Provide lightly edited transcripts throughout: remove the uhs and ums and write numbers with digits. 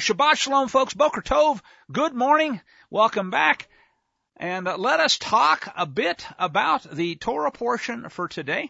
Shabbat Shalom, folks. Boker Tov, good morning. Welcome back. And let us talk a bit about the Torah portion for today.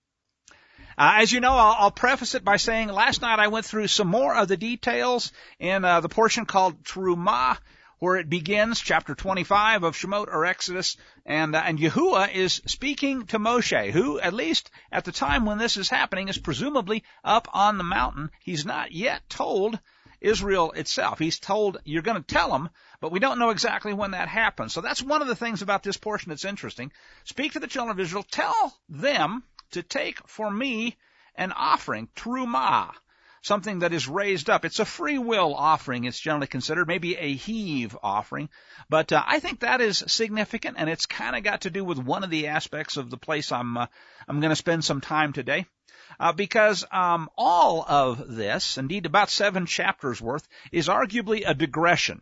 As you know, I'll preface it by saying last night I went through some more of the details in the portion called Terumah, where it begins, chapter 25 of Shemot or Exodus, and Yahuwah is speaking to Moshe, who, at least at the time when this is happening, is presumably up on the mountain. He's not yet told Israel itself. He's told, you're going to tell them, but we don't know exactly when that happens. So that's one of the things about this portion that's interesting. Speak to the children of Israel, tell them to take for me an offering, Terumah, something that is raised up. It's a free will offering, it's generally considered, maybe a heave offering. But I think that is significant, and it's kind of got to do with one of the aspects of the place I'm going to spend some time today. Because all of this, indeed about 7 chapters worth, is arguably a digression.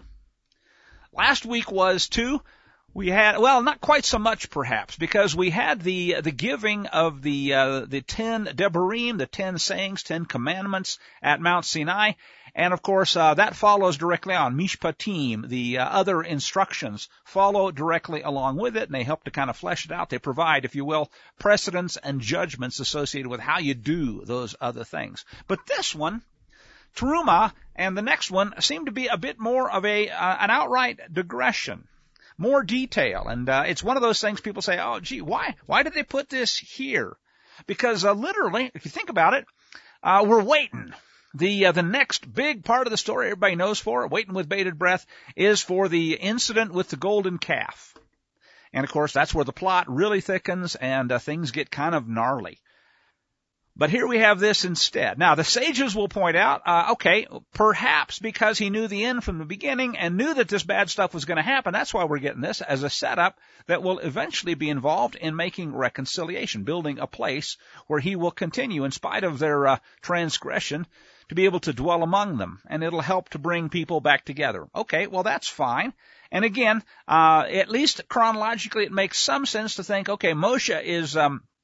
Last week was too. We had, well, not quite so much perhaps, because we had the giving of the 10 Devarim, the 10 sayings, 10 commandments at Mount Sinai, and of course that follows directly on. Mishpatim, the other instructions, follow directly along with it, and they help to kind of flesh it out. They provide, if you will, precedents and judgments associated with how you do those other things. But this one, Terumah, and the next one seem to be a bit more of an outright digression. More detail, and it's one of those things people say, oh, gee, why did they put this here? Because literally, if you think about it, we're waiting. The next big part of the story everybody knows for, waiting with bated breath, is for the incident with the golden calf. And, of course, that's where the plot really thickens and things get kind of gnarly. But here we have this instead. Now, the sages will point out, okay, perhaps because he knew the end from the beginning and knew that this bad stuff was going to happen, that's why we're getting this as a setup that will eventually be involved in making reconciliation, building a place where he will continue, in spite of their transgression, to be able to dwell among them, and it'll help to bring people back together. Okay, well, that's fine. And again, at least chronologically, it makes some sense to think, okay, Moshe is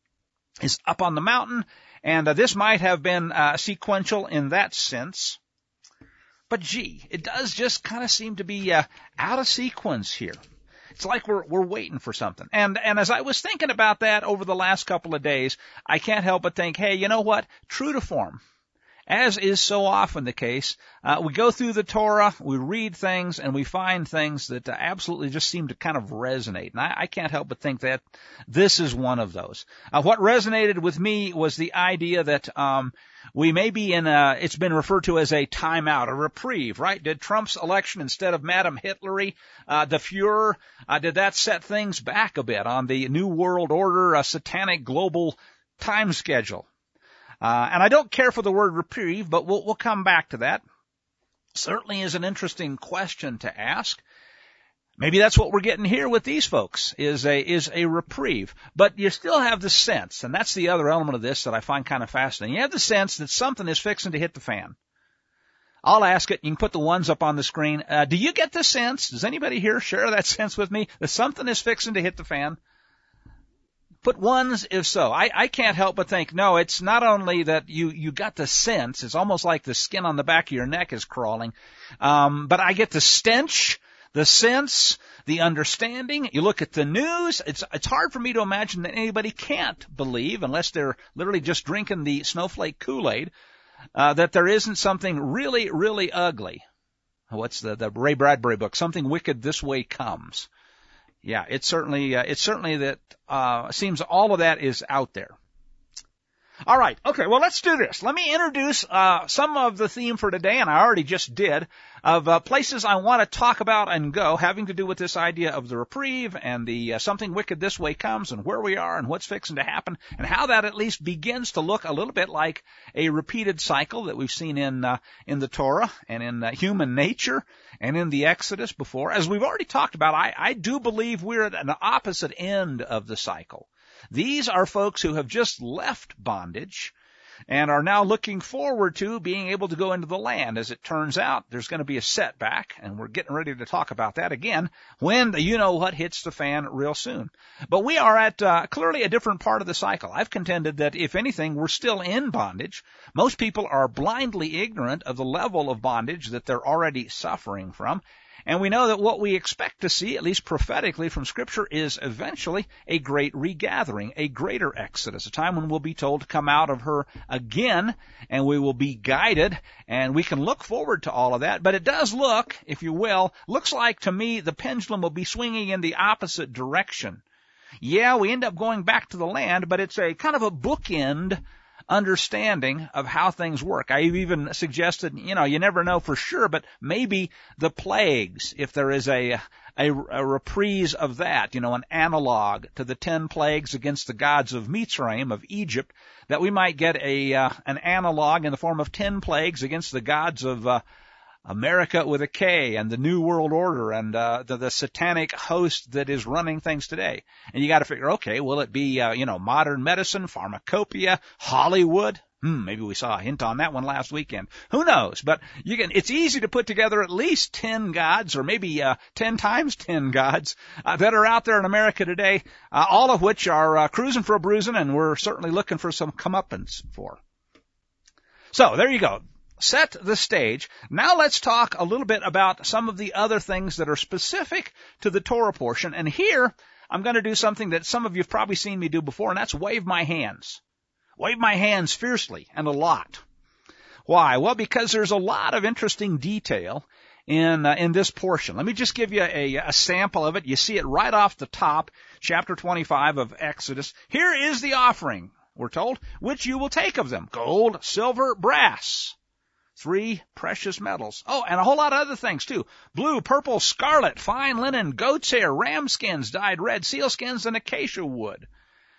up on the mountain, and this might have been sequential in that sense. But gee, it does just kind of seem to be out of sequence here. It's like we're waiting for something. And as I was thinking about that over the last couple of days, I can't help but think, hey, you know what? True to form. As is so often the case, we go through the Torah, we read things, and we find things that absolutely just seem to kind of resonate. And I can't help but think that this is one of those. What resonated with me was the idea that we may be in it's been referred to as a timeout, a reprieve, right? Did Trump's election, instead of Madame Hitlery, the Fuhrer, did that set things back a bit on the New World Order, satanic global time schedule? And I don't care for the word reprieve, but we'll come back to that. Certainly is an interesting question to ask. Maybe that's what we're getting here with these folks, is a reprieve. But you still have the sense, and that's the other element of this that I find kind of fascinating. You have the sense that something is fixing to hit the fan. I'll ask it. You can put the ones up on the screen. Do you get the sense? Does anybody here share that sense with me, that something is fixing to hit the fan? Put ones if so. I can't help but think, no, it's not only that you got the sense, it's almost like the skin on the back of your neck is crawling, but I get the stench, the sense, the understanding. You look at the news, it's hard for me to imagine that anybody can't believe, unless they're literally just drinking the snowflake Kool-Aid, that there isn't something really, really ugly. What's the Ray Bradbury book? Something wicked this way comes. Yeah, it's certainly that, seems all of that is out there. All right. Okay. Well, let's do this. Let me introduce, some of the theme for today, and I already just did, of, places I want to talk about and go, having to do with this idea of the reprieve and the, something wicked this way comes, and where we are and what's fixing to happen, and how that at least begins to look a little bit like a repeated cycle that we've seen in the Torah and in human nature and in the Exodus before. As we've already talked about, I do believe we're at an opposite end of the cycle. These are folks who have just left bondage. and are now looking forward to being able to go into the land. As it turns out, there's going to be a setback, and we're getting ready to talk about that again when the you-know-what hits the fan real soon. But we are at clearly a different part of the cycle. I've contended that, if anything, we're still in bondage. Most people are blindly ignorant of the level of bondage that they're already suffering from. And we know that what we expect to see, at least prophetically from Scripture, is eventually a great regathering, a greater exodus, a time when we'll be told to come out of her again, and we will be guided, and we can look forward to all of that. But it does look, if you will, looks like to me the pendulum will be swinging in the opposite direction. Yeah, we end up going back to the land, but it's a kind of a bookend understanding of how things work. I've even suggested, you never know for sure, but maybe the plagues, if there is a reprise of that, an analog to the 10 plagues against the gods of Mitzrayim, of Egypt, that we might get an analog in the form of 10 plagues against the gods of America with a K, and the New World Order, and the satanic host that is running things today. And you got to figure, okay, will it be modern medicine, pharmacopoeia, Hollywood? Maybe we saw a hint on that one last weekend. Who knows? But it's easy to put together at least 10 gods, or maybe 10 times 10 gods that are out there in America today, all of which are cruising for a bruising, and we're certainly looking for some comeuppance for. So there you go. Set the stage. Now let's talk a little bit about some of the other things that are specific to the Torah portion. And here I'm going to do something that some of you have probably seen me do before, and that's wave my hands. Wave my hands fiercely and a lot. Why? Well, because there's a lot of interesting detail in this portion. Let me just give you a sample of it. You see it right off the top, chapter 25 of Exodus. Here is the offering, we're told, which you will take of them: gold, silver, brass. 3 precious metals. Oh, and a whole lot of other things, too. Blue, purple, scarlet, fine linen, goat's hair, ram skins dyed red, seal skins, and acacia wood.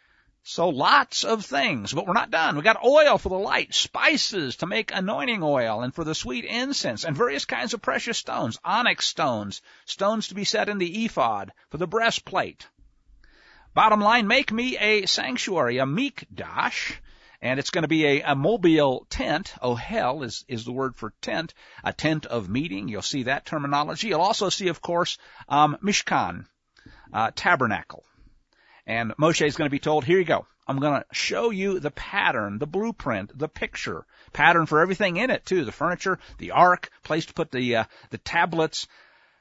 So lots of things, but we're not done. We got oil for the light, spices to make anointing oil, and for the sweet incense, and various kinds of precious stones, onyx stones, stones to be set in the ephod, for the breastplate. Bottom line, make me a sanctuary, a mikdash. And it's going to be a mobile tent. Ohel is the word for tent, a tent of meeting. You'll see that terminology. You'll also see, of course, Mishkan, tabernacle. And Moshe is going to be told, here you go. I'm going to show you the pattern, the blueprint, the picture, pattern for everything in it, too. The furniture, the ark, place to put the tablets.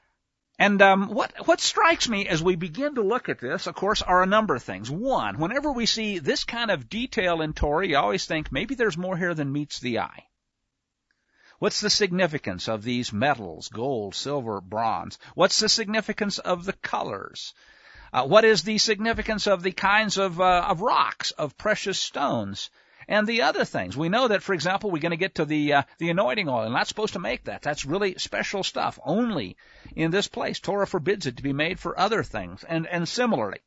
And what strikes me as we begin to look at this, of course, are a number of things. One, whenever we see this kind of detail in Torah, you always think maybe there's more here than meets the eye. What's the significance of these metals, gold, silver, bronze? What's the significance of the colors? What is the significance of the kinds of rocks, of precious stones? And the other things. We know that, for example, we're going to get to the anointing oil, and not supposed to make that. That's really special stuff, only in this place. Torah forbids it to be made for other things, and similarly.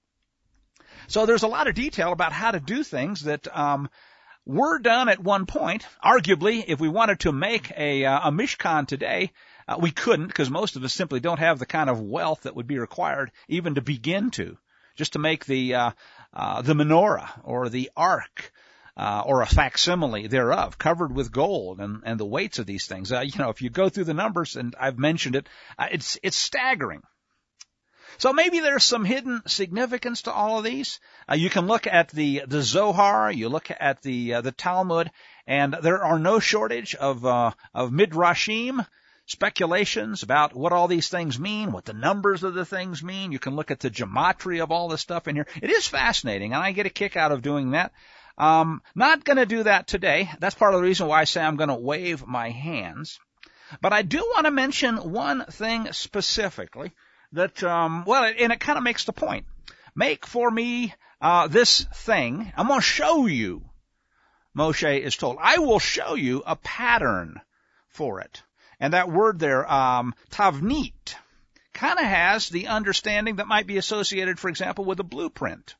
So there's a lot of detail about how to do things that were done at one point. Arguably, if we wanted to make a Mishkan today, we couldn't, because most of us simply don't have the kind of wealth that would be required even to begin to, just to make the menorah or the ark. Or a facsimile thereof, covered with gold, and the weights of these things. If you go through the numbers, and I've mentioned it, it's staggering. So maybe there's some hidden significance to all of these. You can look at the Zohar, you look at the Talmud, and there are no shortage of midrashim, speculations about what all these things mean, what the numbers of the things mean. You can look at the gematria of all this stuff in here. It is fascinating, and I get a kick out of doing that. Not going to do that today. That's part of the reason why I say I'm going to wave my hands. But I do want to mention one thing specifically that, and it kind of makes the point. Make for me this thing. I'm going to show you, Moshe is told. I will show you a pattern for it. And that word there, tavnit, kind of has the understanding that might be associated, for example, with a blueprint.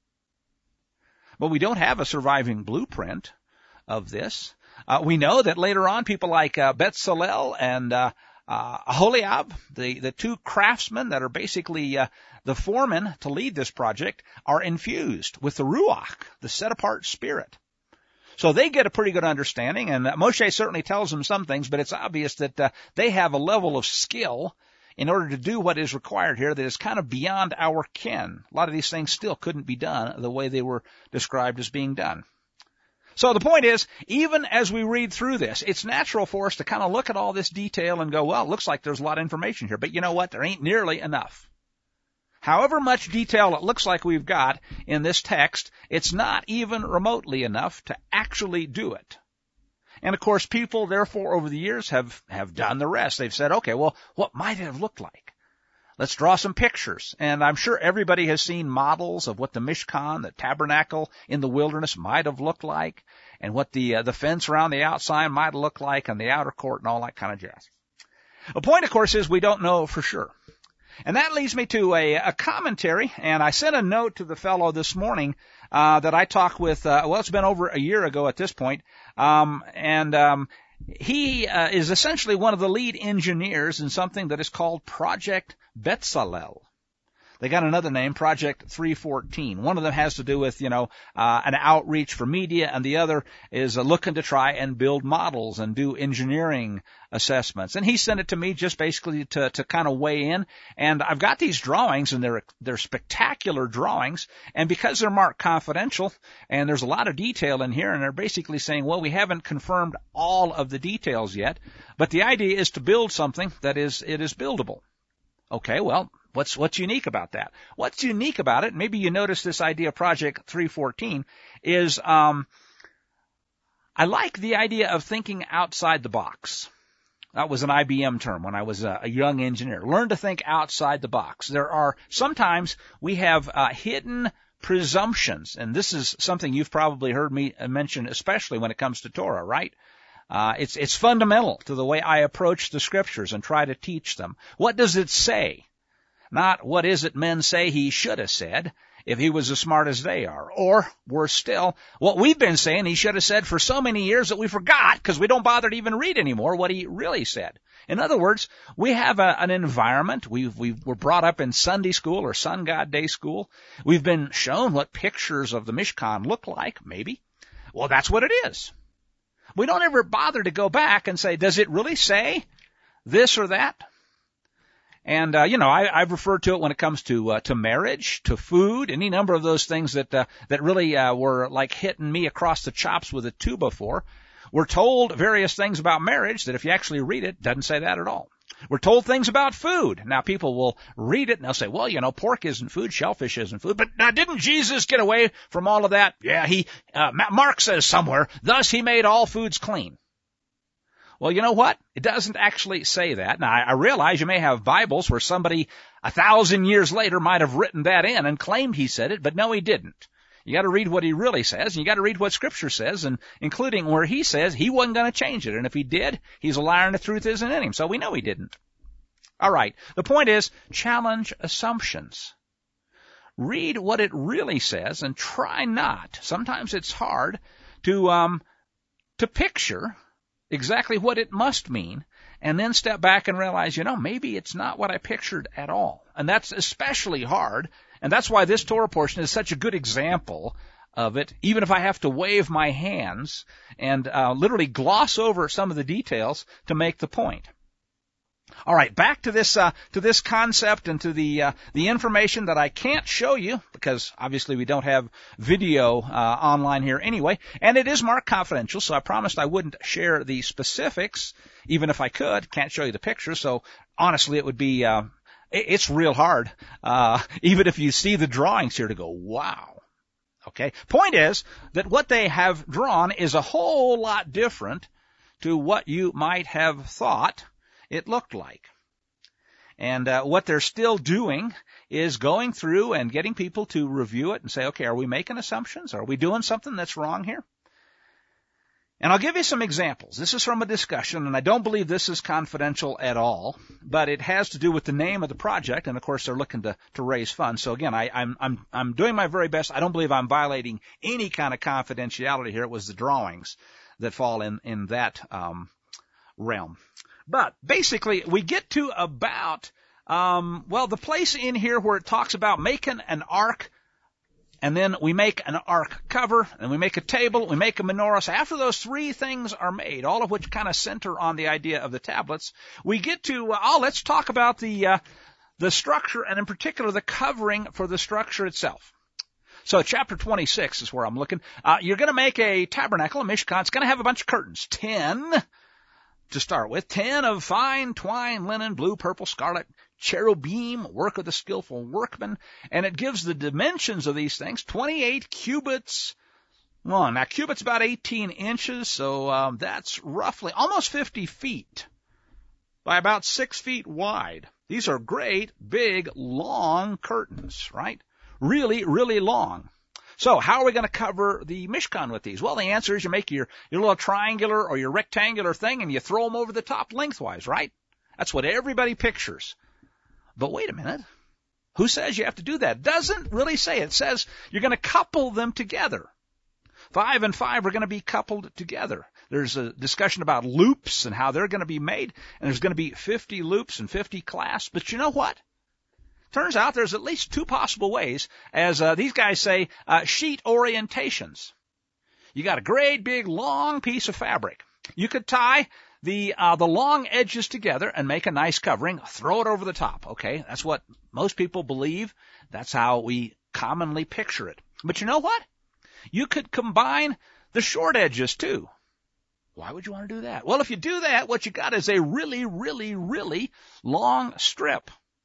But we don't have a surviving blueprint of this. We know that later on, people like Betzalel and Aholiab, the 2 craftsmen that are basically the foremen to lead this project, are infused with the Ruach, the set-apart spirit. So they get a pretty good understanding, and Moshe certainly tells them some things, but it's obvious that they have a level of skill in order to do what is required here that is kind of beyond our ken. A lot of these things still couldn't be done the way they were described as being done. So the point is, even as we read through this, it's natural for us to kind of look at all this detail and go, well, it looks like there's a lot of information here, but you know what? There ain't nearly enough. However much detail it looks like we've got in this text, it's not even remotely enough to actually do it. And of course, people, therefore, over the years have done the rest. They've said, okay, well, what might it have looked like? Let's draw some pictures. And I'm sure everybody has seen models of what the Mishkan, the tabernacle in the wilderness, might have looked like, and what the fence around the outside might look like, and the outer court and all that kind of jazz. The point, of course, is we don't know for sure. And that leads me to a commentary, and I sent a note to the fellow this morning that I talked with, it's been over a year ago at this point, he is essentially one of the lead engineers in something that is called Project Betzalel. They got another name, Project 314. One of them has to do with, an outreach for media, and the other is looking to try and build models and do engineering assessments. And he sent it to me just basically to kind of weigh in. And I've got these drawings, and they're spectacular drawings. And because they're marked confidential, and there's a lot of detail in here, and they're basically saying, well, we haven't confirmed all of the details yet, but the idea is to build something that is buildable. Okay, well, what's unique about that? What's unique about it, maybe you notice this idea of Project 314, is I like the idea of thinking outside the box. That was an IBM term when I was a young engineer. Learn to think outside the box. Sometimes we have hidden presumptions, and this is something you've probably heard me mention, especially when it comes to Torah, right? It's fundamental to the way I approach the scriptures and try to teach them. What does it say? Not what is it men say he should have said if he was as smart as they are. Or, worse still, what we've been saying he should have said for so many years that we forgot because we don't bother to even read anymore what he really said. In other words, we have an environment. We were brought up in Sunday school or Sun God Day school. We've been shown what pictures of the Mishkan look like, maybe. Well, that's what it is. We don't ever bother to go back and say, does it really say this or that? And, I've referred to it when it comes to marriage, to food, any number of those things that really, were like hitting me across the chops with a two before. We're told various things about marriage that if you actually read it, doesn't say that at all. We're told things about food. Now people will read it and they'll say, well, pork isn't food, shellfish isn't food, but didn't Jesus get away from all of that? Yeah, Mark says somewhere, thus he made all foods clean. Well, you know what? It doesn't actually say that. Now, I realize you may have Bibles where somebody 1,000 years later might have written that in and claimed he said it, but no, he didn't. You got to read what he really says, and you got to read what Scripture says, and including where he says he wasn't going to change it. And if he did, he's a liar and the truth isn't in him. So we know he didn't. All right. The point is, challenge assumptions. Read what it really says and try not. Sometimes it's hard to picture exactly what it must mean, and then step back and realize, maybe it's not what I pictured at all. And that's especially hard, and that's why this Torah portion is such a good example of it, even if I have to wave my hands and literally gloss over some of the details to make the point. All right, back to this concept and to the information that I can't show you because obviously we don't have video online here anyway, and it is marked confidential. So I promised I wouldn't share the specifics, even if I could. Can't show you the pictures. So honestly, it would be it's real hard, even if you see the drawings here, to go, wow. Okay. Point is that what they have drawn is a whole lot different to what you might have thought it looked like. And what they're still doing is going through and getting people to review it and say, okay, are we making assumptions? Are we doing something that's wrong here? And I'll give you some examples. This is from a discussion, and I don't believe this is confidential at all, but it has to do with the name of the project, and of course they're looking to raise funds. So again, I'm doing my very best. I don't believe I'm violating any kind of confidentiality here. It was the drawings that fall in that realm. But basically, we get to about, the place in here where it talks about making an ark and then we make an ark cover, and we make a table, we make a menorah. So after those three things are made, all of which kind of center on the idea of the tablets, we get to, let's talk about the structure, and in particular the covering for the structure itself. So chapter 26 is where I'm looking. You're going to make a tabernacle, a mishkan. It's going to have a bunch of curtains. 10 to start with. 10 of fine twine, linen, blue, purple, scarlet, cherubim, work of the skillful workman. And it gives the dimensions of these things, 28 cubits long. Now, cubits about 18 inches, so that's roughly almost 50 feet by about 6 feet wide. These are great, big, long curtains, right? Really, really long. So how are we going to cover the Mishkan with these? Well, the answer is you make your little triangular or your rectangular thing and you throw them over the top lengthwise, right? That's what everybody pictures. But wait a minute. Who says you have to do that? It doesn't really say. It says you're going to couple them together. 5 and 5 are going to be coupled together. There's a discussion about loops and how they're going to be made, and there's going to be 50 loops and 50 clasps. But you know what? Turns out there's at least two possible ways, as these guys say, sheet orientations. You got a great big long piece of fabric. You could tie the long edges together and make a nice covering, throw it over the top. Okay, that's what most people believe. That's how we commonly picture it. But you know what? You could combine the short edges too. Why would you want to do that? Well, if you do that, what you got is a really, really, really long strip.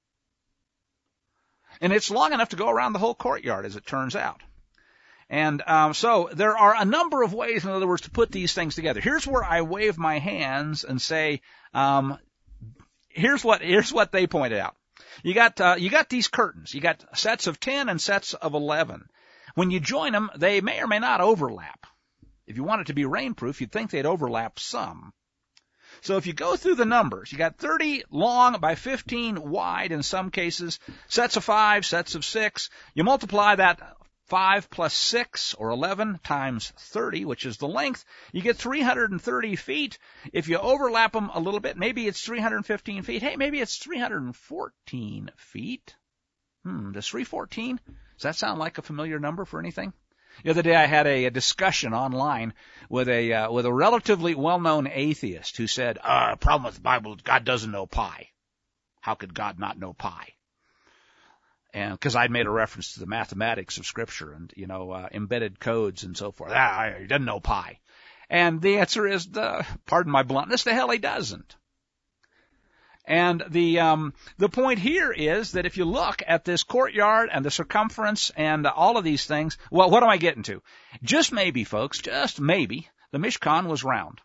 And it's long enough to go around the whole courtyard, as it turns out. And so there are a number of ways, in other words, to put these things together. Here's where I wave my hands and say, here's what they pointed out. You got these curtains. You got sets of 10 and sets of 11. When you join them, they may or may not overlap. If you want it to be rainproof, you'd think they'd overlap some. So if you go through the numbers, you got 30 long by 15 wide in some cases, sets of 5, sets of 6. You multiply that 5 plus 6, or 11, times 30, which is the length. You get 330 feet. If you overlap them a little bit, maybe it's 315 feet. Hey, maybe it's 314 feet. Does 314? Does that sound like a familiar number for anything? The other day I had a discussion online with a relatively well-known atheist who said, problem with the Bible is God doesn't know pi. How could God not know pi? And because I'd made a reference to the mathematics of Scripture and, embedded codes and so forth. He doesn't know pi. And the answer is, pardon my bluntness, the hell he doesn't. And the point here is that if you look at this courtyard and the circumference and all of these things, well, what am I getting to? Just maybe, folks, just maybe, the Mishkan was round.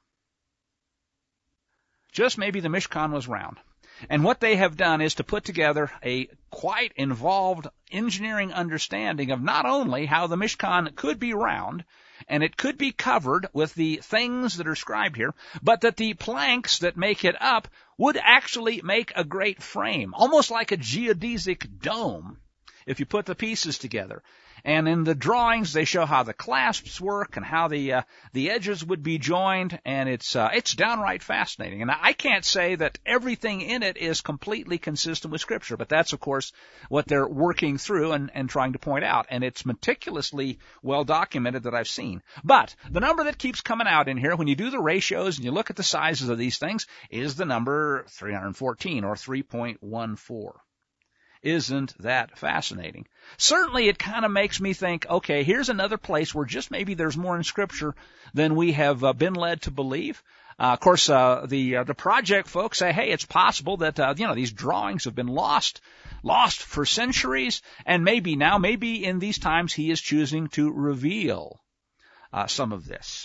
Just maybe the Mishkan was round. And what they have done is to put together a quite involved engineering understanding of not only how the Mishkan could be round, and it could be covered with the things that are scribed here, but that the planks that make it up would actually make a great frame, almost like a geodesic dome, if you put the pieces together. And in the drawings, they show how the clasps work and how the edges would be joined, and it's downright fascinating. And I can't say that everything in it is completely consistent with Scripture, but that's, of course, what they're working through and trying to point out. And it's meticulously well documented that I've seen. But the number that keeps coming out in here, when you do the ratios and you look at the sizes of these things, is the number 314 or 3.14. Isn't that fascinating? Certainly it kind of makes me think, okay, here's another place where just maybe there's more in Scripture than we have been led to believe. Of course, the project folks say, hey, it's possible that, these drawings have been lost for centuries, and maybe in these times he is choosing to reveal some of this.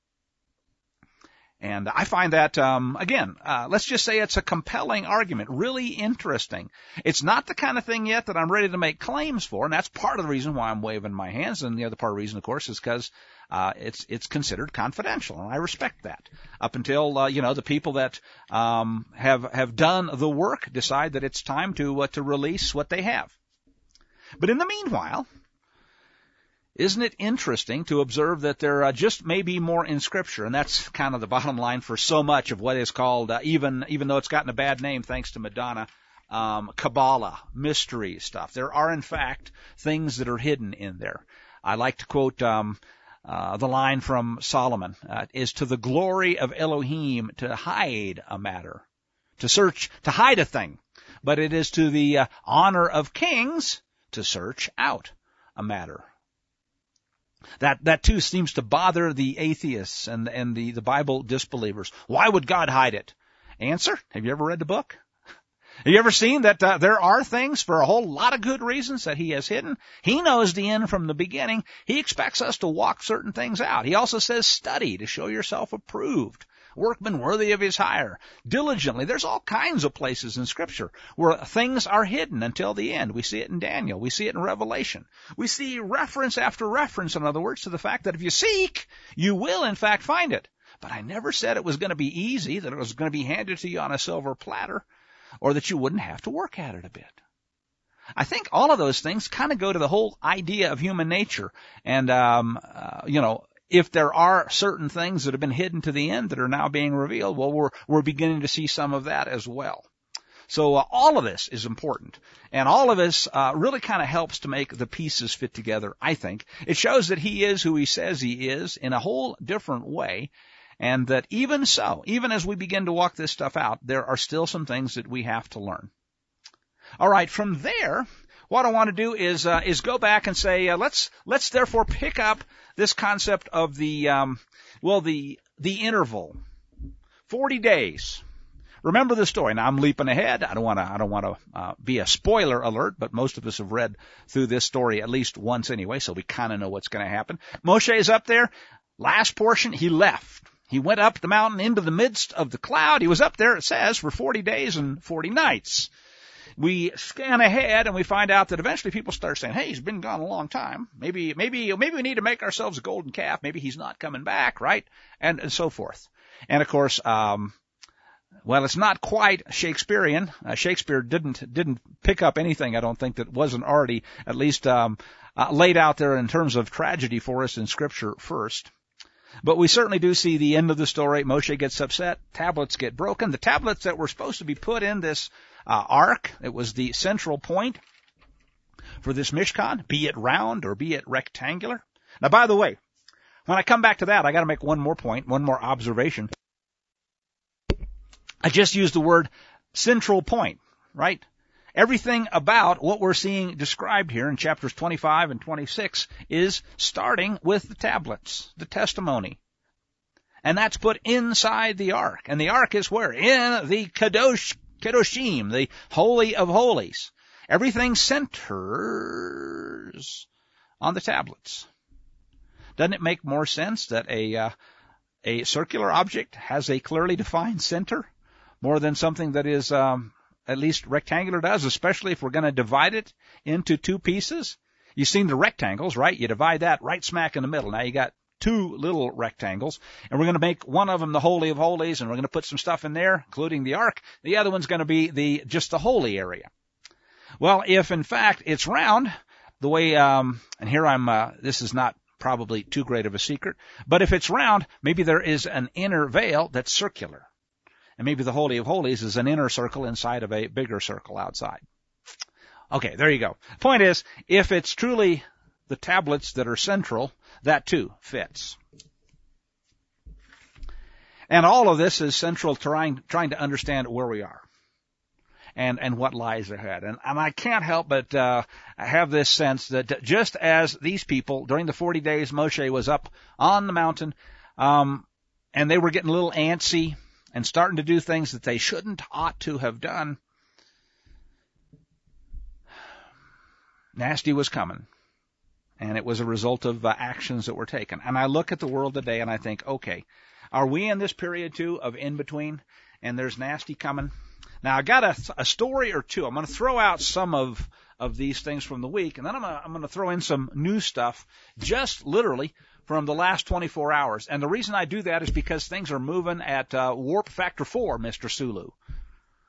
And I find that, let's just say it's a compelling argument, really interesting. It's not the kind of thing yet that I'm ready to make claims for, and that's part of the reason why I'm waving my hands. And the other part of the reason, of course, is because it's considered confidential, and I respect that. Up until the people that have done the work decide that it's time to release what they have. But in the meanwhile, isn't it interesting to observe that there just may be more in Scripture? And that's kind of the bottom line for so much of what is called, even though it's gotten a bad name thanks to Madonna, Kabbalah, mystery stuff. There are, in fact, things that are hidden in there. I like to quote the line from Solomon, is to the glory of Elohim to hide a matter, to hide a thing. But it is to the honor of kings to search out a matter. That too seems to bother the atheists and the Bible disbelievers. Why would God hide it? Answer, have you ever read the book? Have you ever seen that there are things for a whole lot of good reasons that he has hidden? He knows the end from the beginning. He expects us to walk certain things out. He also says study to show yourself approved, workman worthy of his hire, diligently. There's all kinds of places in Scripture where things are hidden until the end. We see it in Daniel. We see it in Revelation. We see reference after reference, in other words, to the fact that if you seek, you will in fact find it. But I never said it was going to be easy, that it was going to be handed to you on a silver platter, or that you wouldn't have to work at it a bit. I think all of those things kind of go to the whole idea of human nature. And, if there are certain things that have been hidden to the end that are now being revealed, well, we're beginning to see some of that as well. So all of this is important. And all of this really kind of helps to make the pieces fit together, I think. It shows that he is who he says he is in a whole different way. And that even so, even as we begin to walk this stuff out, there are still some things that we have to learn. All right, from there, what I want to do is go back and say, let's therefore pick up this concept of the interval, 40 days. Remember the story. Now I'm leaping ahead. I don't want to be a spoiler alert, but most of us have read through this story at least once anyway, so we kind of know what's going to happen. Moshe is up there. Last portion, he left. He went up the mountain into the midst of the cloud. He was up there, it says, for 40 days and 40 nights. We scan ahead and we find out that eventually people start saying, hey, he's been gone a long time. Maybe we need to make ourselves a golden calf. Maybe he's not coming back, right? And so forth. And of course, it's not quite Shakespearean. Shakespeare didn't pick up anything, I don't think, that wasn't already at least laid out there in terms of tragedy for us in Scripture first. But we certainly do see the end of the story. Moshe gets upset. Tablets get broken. The tablets that were supposed to be put in this ark, it was the central point for this Mishkan, be it round or be it rectangular. Now, by the way, when I come back to that, I got to make one more point, one more observation. I just used the word central point, right? Everything about what we're seeing described here in chapters 25 and 26 is starting with the tablets, the testimony. And that's put inside the ark. And the ark is where? In the Kedoshim, the Holy of Holies. Everything centers on the tablets. Doesn't it make more sense that a circular object has a clearly defined center more than something that is at least rectangular does, especially if we're going to divide it into two pieces? You've seen the rectangles, right? You divide that right smack in the middle. Now you got two little rectangles, and we're going to make one of them the Holy of Holies, and we're going to put some stuff in there, including the ark. The other one's going to be just the holy area. Well, if in fact it's round, the way, and here this is not probably too great of a secret, but if it's round, maybe there is an inner veil that's circular. And maybe the Holy of Holies is an inner circle inside of a bigger circle outside. Okay, there you go. Point is, if it's truly the tablets that are central, that too fits. And all of this is central trying to understand where we are and what lies ahead. And I can't help but have this sense that just as these people, during the 40 days Moshe was up on the mountain, and they were getting a little antsy, and starting to do things that they ought to have done, nasty was coming. And it was a result of actions that were taken. And I look at the world today and I think, okay, are we in this period too of in between? And there's nasty coming. Now I got a story or two. I'm going to throw out some of these things from the week, and then I'm going to throw in some new stuff, just literally from the last 24 hours. And the reason I do that is because things are moving at warp factor 4, Mr. Sulu.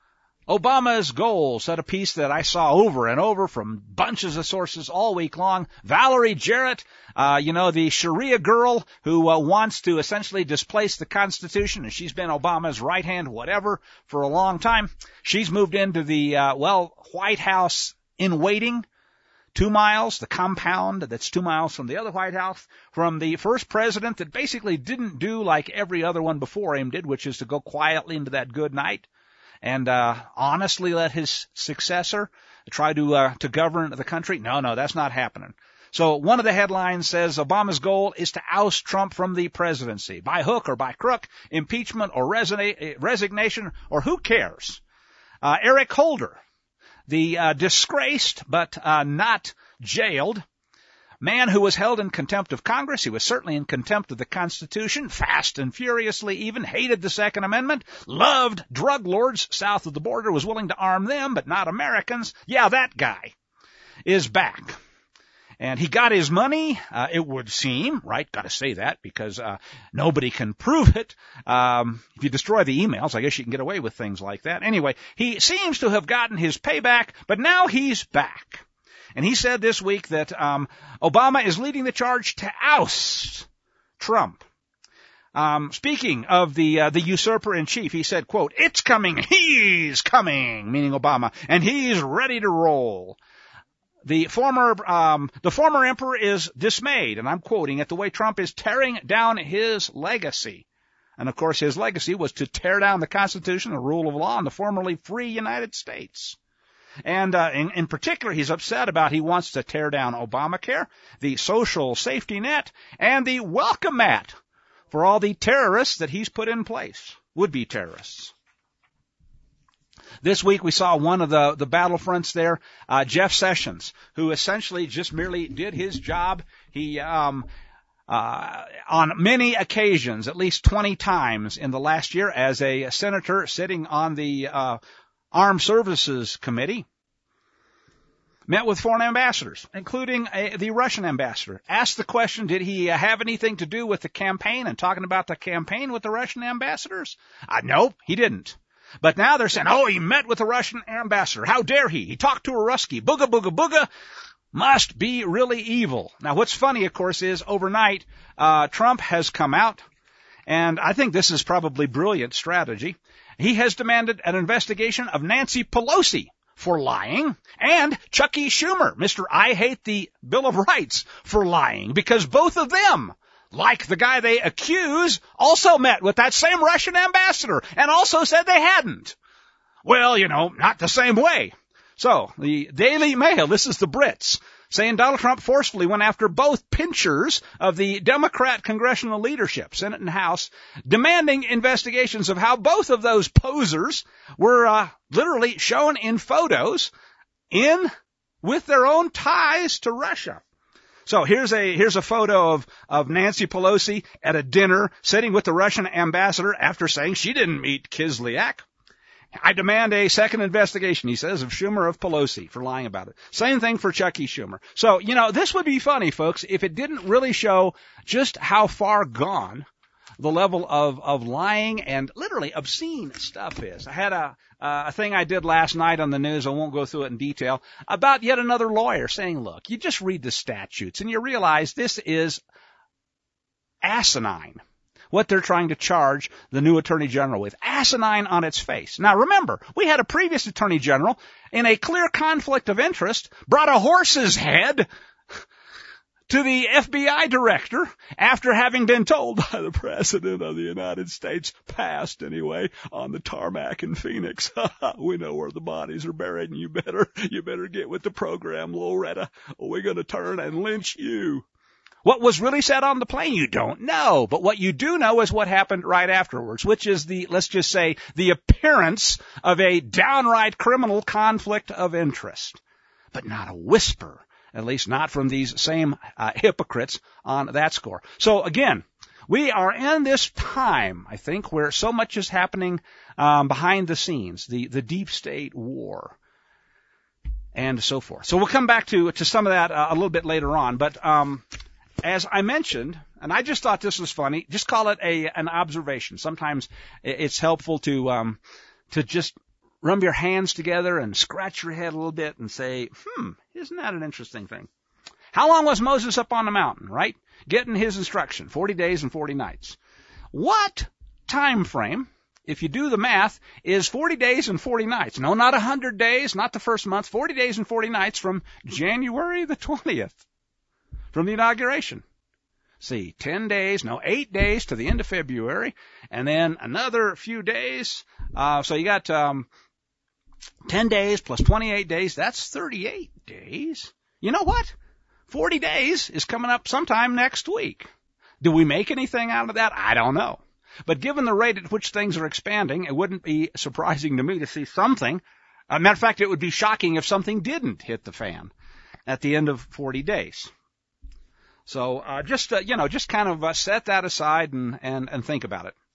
Obama's goal, said a piece that I saw over and over from bunches of sources all week long. Valerie Jarrett, the Sharia girl who wants to essentially displace the Constitution, and she's been Obama's right hand whatever for a long time. She's moved into the, White House in waiting. 2 miles, the compound that's 2 miles from the other White House, from the first president that basically didn't do like every other one before him did, which is to go quietly into that good night and honestly let his successor try to govern the country. No, that's not happening. So one of the headlines says Obama's goal is to oust Trump from the presidency, by hook or by crook, impeachment or resignation, or who cares? Eric Holder, the disgraced but not jailed man who was held in contempt of Congress. He was certainly in contempt of the Constitution, fast and furiously even, hated the Second Amendment, loved drug lords south of the border, was willing to arm them, but not Americans. Yeah, that guy is back. And he got his money, it would seem, right? Got to say that because nobody can prove it. If you destroy the emails, I guess you can get away with things like that. Anyway, he seems to have gotten his payback, but now he's back. And he said this week that Obama is leading the charge to oust Trump. Speaking of the usurper in chief, he said, quote, "It's coming, he's coming," meaning Obama, and he's ready to roll. The former emperor is dismayed, and I'm quoting, at the way Trump is tearing down his legacy. And of course, his legacy was to tear down the Constitution, the rule of law, in the formerly free United States. And in particular, he's upset about he wants to tear down Obamacare, the social safety net, and the welcome mat for all the terrorists that he's put in place, would-be terrorists. This week we saw one of the battlefronts there, Jeff Sessions, who essentially just merely did his job. He, on many occasions, at least 20 times in the last year, as a senator sitting on the Armed Services Committee, met with foreign ambassadors, including the Russian ambassador. Asked the question, did he have anything to do with the campaign and talking about the campaign with the Russian ambassadors? Nope, he didn't. But now they're saying, he met with the Russian ambassador. How dare he? He talked to a Ruskie. Booga, booga, booga. Must be really evil. Now, what's funny, of course, is overnight, Trump has come out, and I think this is probably brilliant strategy. He has demanded an investigation of Nancy Pelosi for lying, and Chucky Schumer, Mr. I Hate the Bill of Rights, for lying, because both of them, like the guy they accuse, also met with that same Russian ambassador and also said they hadn't. Well, not the same way. So, the Daily Mail, this is the Brits, saying Donald Trump forcefully went after both pinchers of the Democrat congressional leadership, Senate and House, demanding investigations of how both of those posers were literally shown in photos with their own ties to Russia. So here's a photo of Nancy Pelosi at a dinner sitting with the Russian ambassador after saying she didn't meet Kislyak. I demand a second investigation, he says, of Schumer of Pelosi for lying about it. Same thing for Chucky Schumer. So, this would be funny, folks, if it didn't really show just how far gone the level of lying and literally obscene stuff is. I had a thing I did last night on the news, I won't go through it in detail, about yet another lawyer saying, look, you just read the statutes and you realize this is asinine, what they're trying to charge the new attorney general with. Asinine on its face. Now remember, we had a previous attorney general in a clear conflict of interest, brought a horse's head to the FBI director after having been told by the President of the United States, passed anyway, on the tarmac in Phoenix. We know where the bodies are buried, and you better get with the program, Loretta, or we're going to turn and lynch you. What was really said on the plane, you don't know. But what you do know is what happened right afterwards, which is let's just say, the appearance of a downright criminal conflict of interest. But not a whisper, at least not from these same hypocrites on that score. So again, we are in this time, I think, where so much is happening behind the scenes, the deep state war, and so forth. So we'll come back to some of that a little bit later on. But as I mentioned, and I just thought this was funny, just call it an observation. Sometimes it's helpful to just rub your hands together and scratch your head a little bit and say, isn't that an interesting thing? How long was Moses up on the mountain, right? Getting his instruction, 40 days and 40 nights. What time frame, if you do the math, is 40 days and 40 nights? No, not 100 days, not the first month, 40 days and 40 nights from January the 20th, from the inauguration. See, 8 days to the end of February, and then another few days. So you got 10 days plus 28 days. That's 38 days. You know what? 40 days is coming up sometime next week. Do we make anything out of that? I don't know. But given the rate at which things are expanding, it wouldn't be surprising to me to see something. Matter of fact, it would be shocking if something didn't hit the fan at the end of 40 days. So just kind of set that aside and think about it.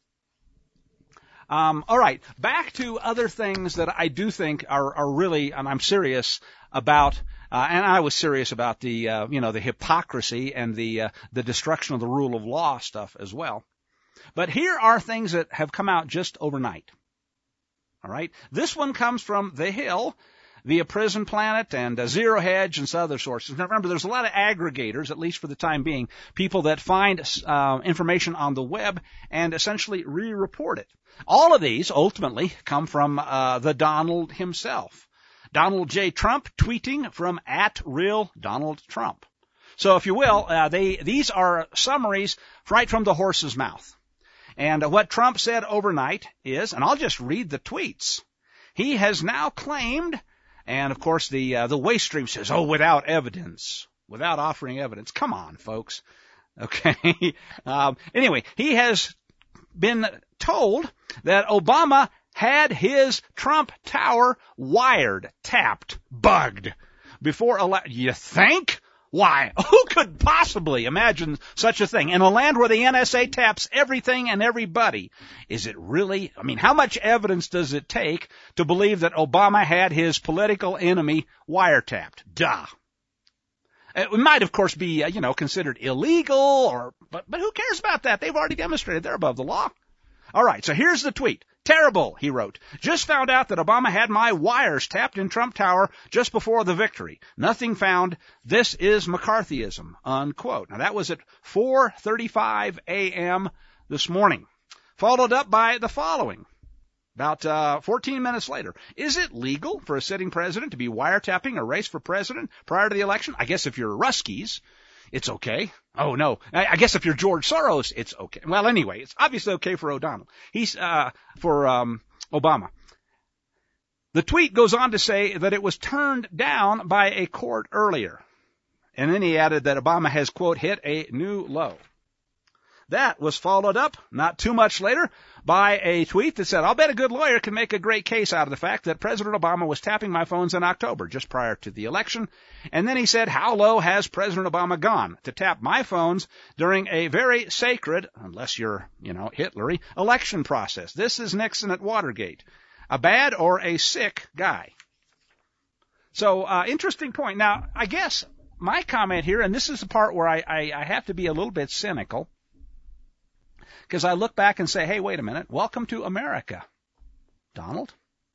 All right, back to other things that I do think are really, and I'm serious about, and I was serious about the the hypocrisy and the destruction of the rule of law stuff as well. But here are things that have come out just overnight. All right, this one comes from The Hill via Prison Planet and Zero Hedge and some other sources. Now remember, there's a lot of aggregators, at least for the time being, people that find information on the web and essentially re-report it. All of these ultimately come from the Donald himself. Donald J. Trump tweeting from @RealDonaldTrump. So if you will, these are summaries right from the horse's mouth. And what Trump said overnight is, and I'll just read the tweets. He has now claimed, and of course the waste stream says, without evidence, without offering evidence. Come on, folks. Okay. Anyway, he has been told that Obama had his Trump Tower wired, tapped, bugged before you think? Why? Who could possibly imagine such a thing? In a land where the NSA taps everything and everybody, is it really? I mean, how much evidence does it take to believe that Obama had his political enemy wiretapped? Duh. It might, of course, be, considered illegal, but who cares about that? They've already demonstrated they're above the law. All right, so here's the tweet. Terrible, he wrote. Just found out that Obama had my wires tapped in Trump Tower just before the victory. Nothing found. This is McCarthyism, unquote. Now, that was at 4:35 a.m. this morning. Followed up by the following. About 14 minutes later. Is it legal for a sitting president to be wiretapping a race for president prior to the election? I guess if you're Ruskies, it's okay. Oh, no. I guess if you're George Soros, it's okay. Well, anyway, it's obviously okay for O'Donnell. For Obama. The tweet goes on to say that it was turned down by a court earlier. And then he added that Obama has, quote, hit a new low. That was followed up not too much later by a tweet that said, I'll bet a good lawyer can make a great case out of the fact that President Obama was tapping my phones in October, just prior to the election. And then he said, how low has President Obama gone to tap my phones during a very sacred, unless you're, Hitlery, election process? This is Nixon at Watergate. A bad or a sick guy. So, interesting point. Now, I guess my comment here, and this is the part where I have to be a little bit cynical, because I look back and say, hey, wait a minute, welcome to America, Donald.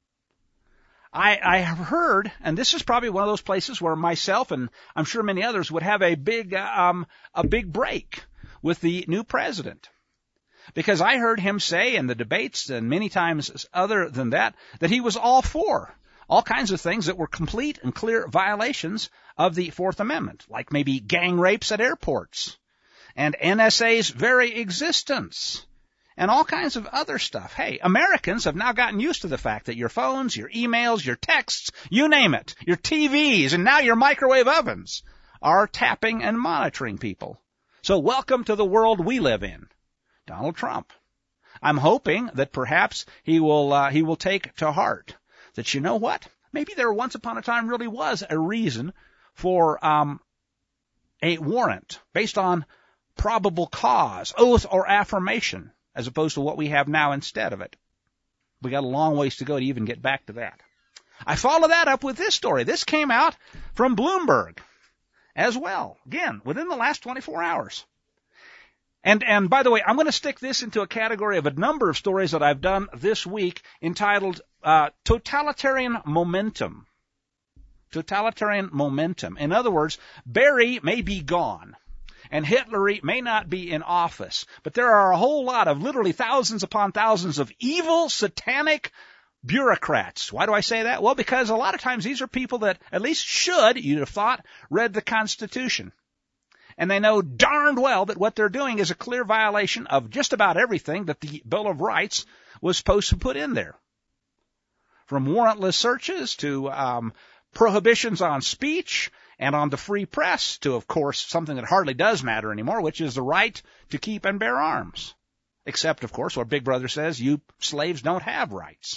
I have heard, and this is probably one of those places where myself and I'm sure many others would have a big break with the new president. Because I heard him say in the debates and many times other than that he was all for all kinds of things that were complete and clear violations of the Fourth Amendment, like maybe gang rapes at airports and NSA's very existence and all kinds of other stuff. Hey, Americans have now gotten used to the fact that your phones, your emails, your texts, you name it, your TVs, and now your microwave ovens are tapping and monitoring people. So welcome to the world we live in, Donald Trump. I'm hoping that perhaps he will take to heart that, you know what, maybe there once upon a time really was a reason for a warrant based on probable cause, oath, or affirmation, as opposed to what we have now instead of it. We got a long ways to go to even get back to that. I follow that up with this story. This came out from Bloomberg as well. Again, within the last 24 hours. And by the way, I'm going to stick this into a category of a number of stories that I've done this week entitled totalitarian momentum. Totalitarian momentum. In other words, Barry may be gone, and Hitler may not be in office, but there are a whole lot of, literally thousands upon thousands of evil, satanic bureaucrats. Why do I say that? Well, because a lot of times these are people that at least should, you'd have thought, read the Constitution. And they know darned well that what they're doing is a clear violation of just about everything that the Bill of Rights was supposed to put in there. From warrantless searches to prohibitions on speech and on the free press to, of course, something that hardly does matter anymore, which is the right to keep and bear arms. Except, of course, what Big Brother says, you slaves don't have rights.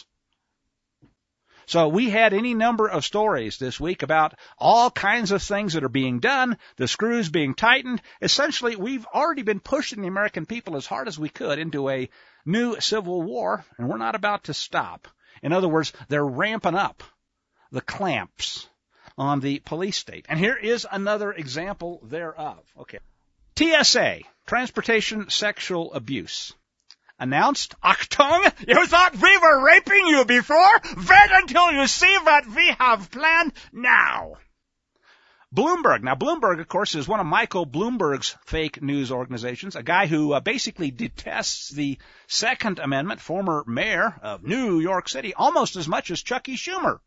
So we had any number of stories this week about all kinds of things that are being done, the screws being tightened. Essentially, we've already been pushing the American people as hard as we could into a new civil war, and we're not about to stop. In other words, they're ramping up the clamps on the police state. And here is another example thereof. Okay. TSA, Transportation Sexual Abuse, announced, Achtung, you thought we were raping you before? Wait until you see what we have planned now. Bloomberg. Now, Bloomberg, of course, is one of Michael Bloomberg's fake news organizations, a guy who basically detests the Second Amendment, former mayor of New York City, almost as much as Chucky Schumer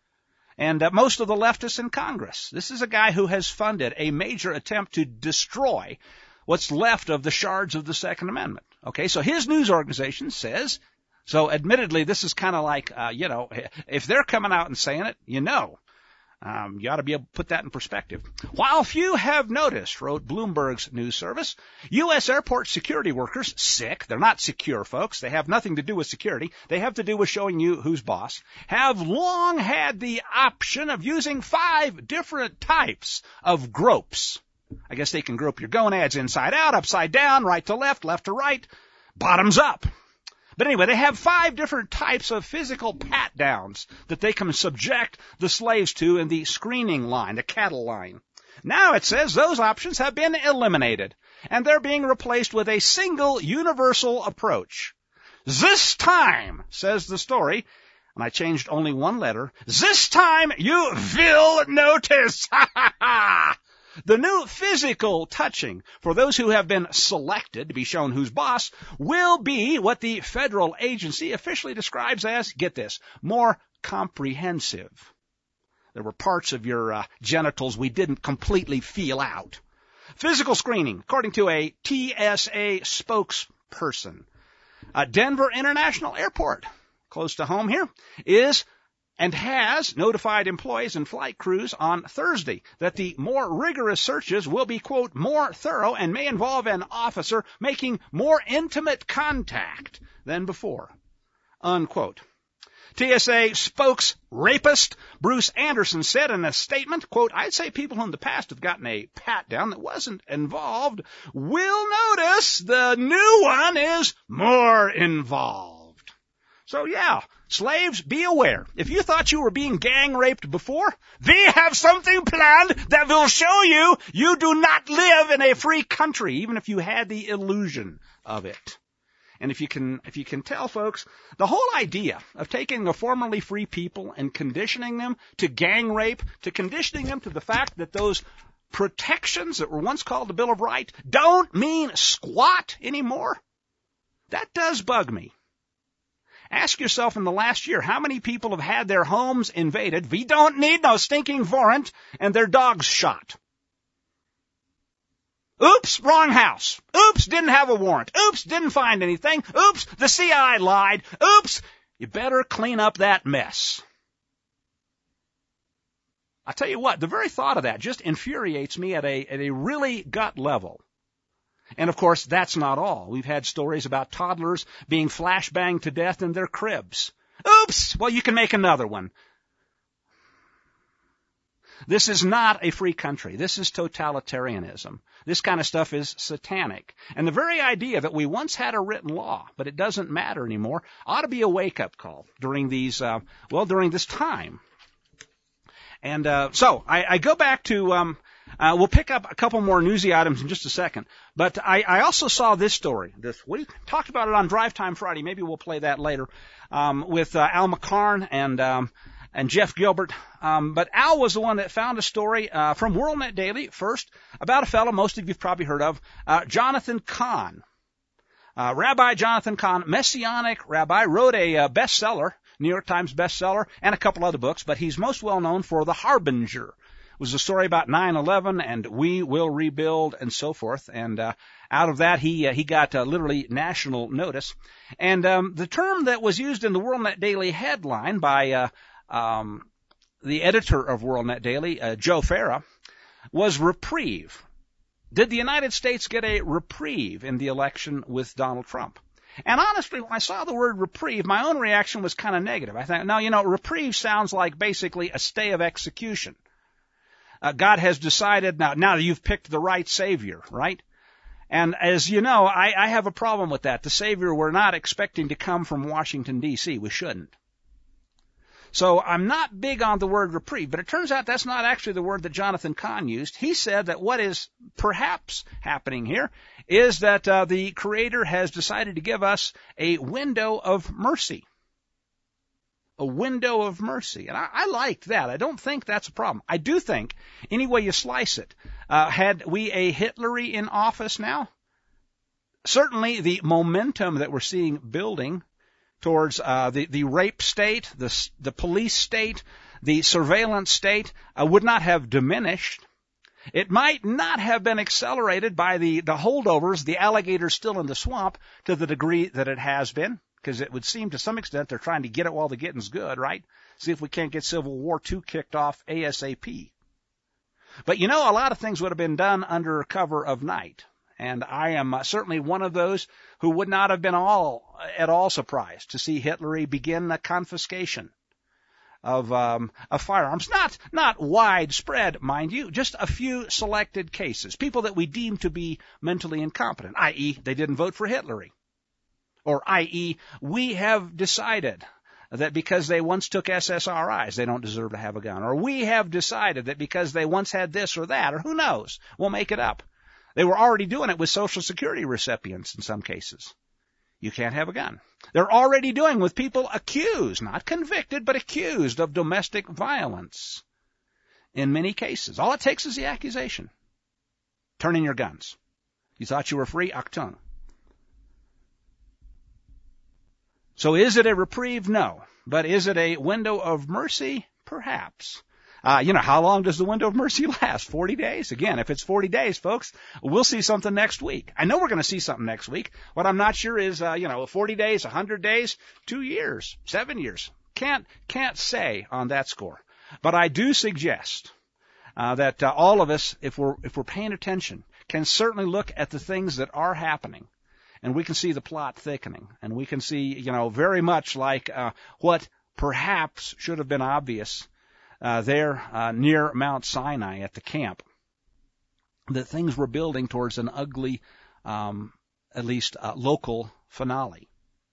and most of the leftists in Congress. This is a guy who has funded a major attempt to destroy what's left of the shards of the Second Amendment. Okay, so his news organization says, so admittedly this is kind of like, if they're coming out and saying it, you ought to be able to put that in perspective. While few have noticed, wrote Bloomberg's news service, U.S. airport security workers, sick, they're not secure, folks, they have nothing to do with security, they have to do with showing you who's boss, have long had the option of using 5 different types of gropes. I guess they can grope your gonads inside out, upside down, right to left to right, bottoms up. But anyway, they have 5 different types of physical pat-downs that they can subject the slaves to in the screening line, the cattle line. Now it says those options have been eliminated, and they're being replaced with a single universal approach. This time, says the story, and I changed only one letter, this time you will notice. Ha ha ha! The new physical touching for those who have been selected to be shown who's boss will be what the federal agency officially describes as, get this, more comprehensive. There were parts of your genitals we didn't completely feel out. Physical screening, according to a TSA spokesperson. Denver International Airport, close to home here, is and has notified employees and flight crews on Thursday that the more rigorous searches will be, quote, more thorough and may involve an officer making more intimate contact than before, unquote. TSA spokes-rapist Bruce Anderson said in a statement, quote, I'd say people who in the past have gotten a pat-down that wasn't involved will notice the new one is more involved. So, yeah, slaves, be aware. If you thought you were being gang raped before, we have something planned that will show you you do not live in a free country, even if you had the illusion of it. And if you can tell, folks, the whole idea of taking a formerly free people and conditioning them to gang rape, to conditioning them to the fact that those protections that were once called the Bill of Rights don't mean squat anymore, that does bug me. Ask yourself in the last year, how many people have had their homes invaded, we don't need no stinking warrant, and their dogs shot? Oops, wrong house. Oops, didn't have a warrant. Oops, didn't find anything. Oops, the CI lied. Oops, you better clean up that mess. I tell you what, the very thought of that just infuriates me at a really gut level. And, of course, that's not all. We've had stories about toddlers being flashbanged to death in their cribs. Oops! Well, you can make another one. This is not a free country. This is totalitarianism. This kind of stuff is satanic. And the very idea that we once had a written law, but it doesn't matter anymore, ought to be a wake-up call during during this time. And so I go back to We'll pick up a couple more newsy items in just a second. But I also saw this story. We talked about it on Drive Time Friday. Maybe we'll play that later with Al McCarn and Jeff Gilbert. But Al was the one that found a story from WorldNet Daily first about a fellow most of you've probably heard of, Jonathan Cahn. Rabbi Jonathan Cahn, Messianic rabbi, wrote a bestseller, New York Times bestseller, and a couple other books, but he's most well known for The Harbinger. It was a story about 9/11 and We Will Rebuild and so forth. And out of that, he got literally national notice. And the term that was used in the WorldNet Daily headline by the editor of WorldNet Daily, Joe Farah, was reprieve. Did the United States get a reprieve in the election with Donald Trump? And honestly, when I saw the word reprieve, my own reaction was kind of negative. I thought, no, reprieve sounds like basically a stay of execution. God has decided, now you've picked the right Savior, right? And as you know, I have a problem with that. The Savior we're not expecting to come from Washington, D.C. We shouldn't. So I'm not big on the word reprieve, but it turns out that's not actually the word that Jonathan Cahn used. He said that what is perhaps happening here is that the Creator has decided to give us a window of mercy. A window of mercy. And I liked that. I don't think that's a problem. I do think, any way you slice it, had we a Hitlery in office now, certainly the momentum that we're seeing building towards the rape state, the police state, the surveillance state would not have diminished. It might not have been accelerated by the holdovers, the alligators still in the swamp, to the degree that it has been, because it would seem to some extent they're trying to get it while the getting's good, right? See if we can't get Civil War II kicked off ASAP. But a lot of things would have been done under cover of night. And I am certainly one of those who would not have been at all surprised to see Hitler begin a confiscation of firearms. Not widespread, mind you, just a few selected cases. People that we deem to be mentally incompetent, i.e., they didn't vote for Hitler. Or i.e., we have decided that because they once took SSRIs, they don't deserve to have a gun. Or we have decided that because they once had this or that, or who knows, we'll make it up. They were already doing it with Social Security recipients in some cases. You can't have a gun. They're already doing it with people accused, not convicted, but accused of domestic violence in many cases. All it takes is the accusation. Turn in your guns. You thought you were free? Achtung. So is it a reprieve? No. But is it a window of mercy? Perhaps. How long does the window of mercy last? 40 days? Again, if it's 40 days, folks, we'll see something next week. I know we're going to see something next week. What I'm not sure is, 40 days, 100 days, 2 years, 7 years. Can't say on that score. But I do suggest that all of us, if we're paying attention, can certainly look at the things that are happening. And we can see the plot thickening. And we can see, very much like what perhaps should have been obvious there near Mount Sinai at the camp, that things were building towards an ugly, at least local finale.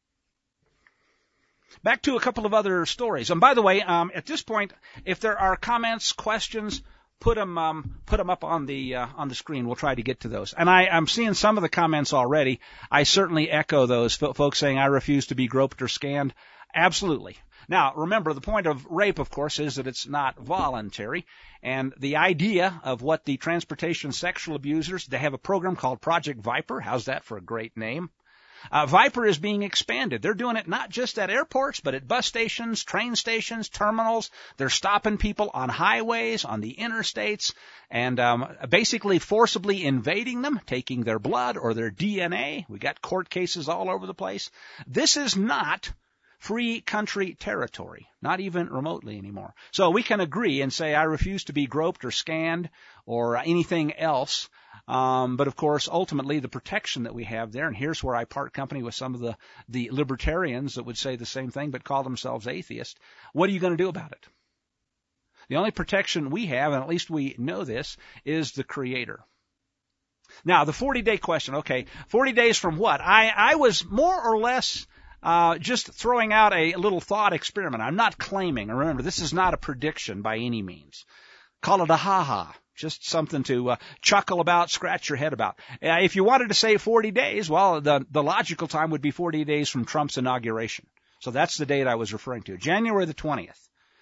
Back to a couple of other stories. And by the way, at this point, if there are comments, questions, put them up on the screen. We'll try to get to those. And I'm seeing some of the comments already. I certainly echo those folks saying I refuse to be groped or scanned. Absolutely. Now, remember, the point of rape, of course, is that it's not voluntary. And the idea of what the transportation sexual abusers, they have a program called Project Viper. How's that for a great name? Viper is being expanded. They're doing it not just at airports, but at bus stations, train stations, terminals. They're stopping people on highways, on the interstates, and basically forcibly invading them, taking their blood or their DNA. We got court cases all over the place. This is not free country territory, not even remotely anymore. So we can agree and say I refuse to be groped or scanned or anything else. But of course, ultimately, the protection that we have there, and here's where I part company with some of the libertarians that would say the same thing but call themselves atheists. What are you going to do about it? The only protection we have, and at least we know this, is the Creator. Now, the 40-day question. Okay, 40 days from what? I was more or less just throwing out a little thought experiment. I'm not claiming, and remember, this is not a prediction by any means. Call it a ha-ha. Just something to chuckle about, scratch your head about. If you wanted to say 40 days, well, the logical time would be 40 days from Trump's inauguration. So that's the date I was referring to, January the 20th.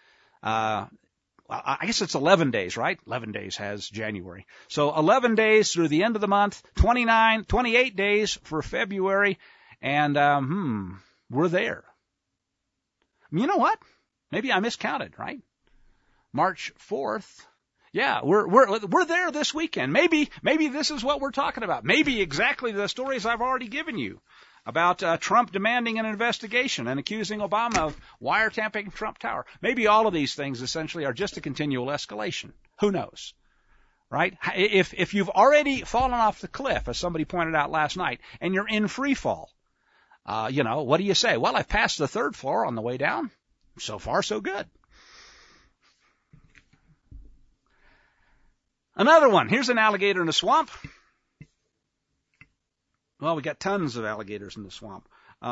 I guess it's 11 days, right? 11 days has January. So 11 days through the end of the month, 28 days for February, and we're there. You know what? Maybe I miscounted, right? March 4th. Yeah, we're there this weekend. Maybe this is what we're talking about. Maybe exactly the stories I've already given you about Trump demanding an investigation and accusing Obama of wiretapping Trump Tower. Maybe all of these things essentially are just a continual escalation. Who knows? Right? If you've already fallen off the cliff, as somebody pointed out last night, and you're in free fall, what do you say? Well, I've passed the third floor on the way down. So far, so good. Another one. Here's an alligator in a swamp. Well, we got tons of alligators in the swamp.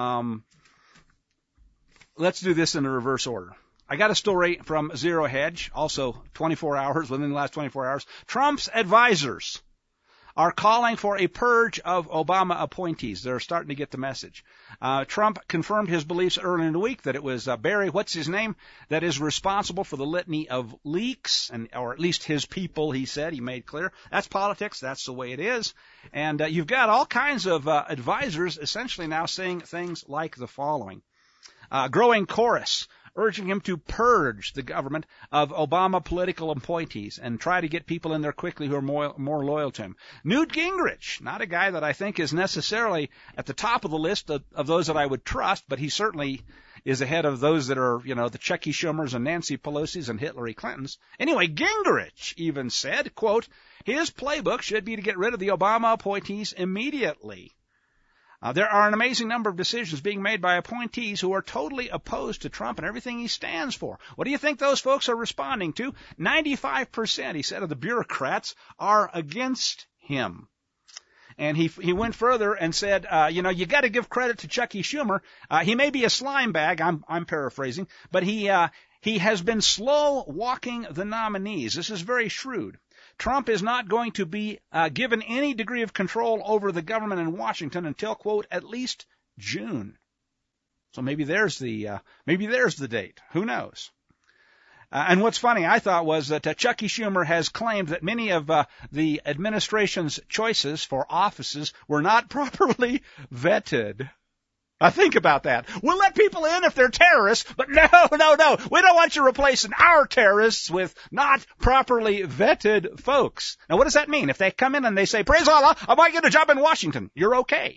Let's do this in the reverse order. I got a story from Zero Hedge, also 24 hours, within the last 24 hours. Trump's advisors are calling for a purge of Obama appointees. They're starting to get the message. Trump confirmed his beliefs earlier in the week that it was Barry, what's his name, that is responsible for the litany of leaks, or at least his people, he said. He made clear. That's politics. That's the way it is. And you've got all kinds of advisors essentially now saying things like the following. Growing chorus urging him to purge the government of Obama political appointees and try to get people in there quickly who are more loyal to him. Newt Gingrich, not a guy that I think is necessarily at the top of the list of those that I would trust, but he certainly is ahead of those that are, the Chucky Schumers and Nancy Pelosi's and Hillary Clinton's. Anyway, Gingrich even said, quote, his playbook should be to get rid of the Obama appointees immediately. There are an amazing number of decisions being made by appointees who are totally opposed to Trump and everything he stands for. What do you think those folks are responding to? 95%, he said, of the bureaucrats are against him. And he went further and said, you got to give credit to Chucky Schumer. He may be a slime bag, I'm paraphrasing, but he has been slow walking the nominees. This is very shrewd. Trump is not going to be given any degree of control over the government in Washington until, quote, at least June. So maybe there's the date. Who knows? And what's funny, I thought, was that Chucky Schumer has claimed that many of the administration's choices for offices were not properly vetted. Think about that. We'll let people in if they're terrorists, but no. We don't want you replacing our terrorists with not properly vetted folks. Now, what does that mean? If they come in and they say, praise Allah, I might get a job in Washington, you're okay.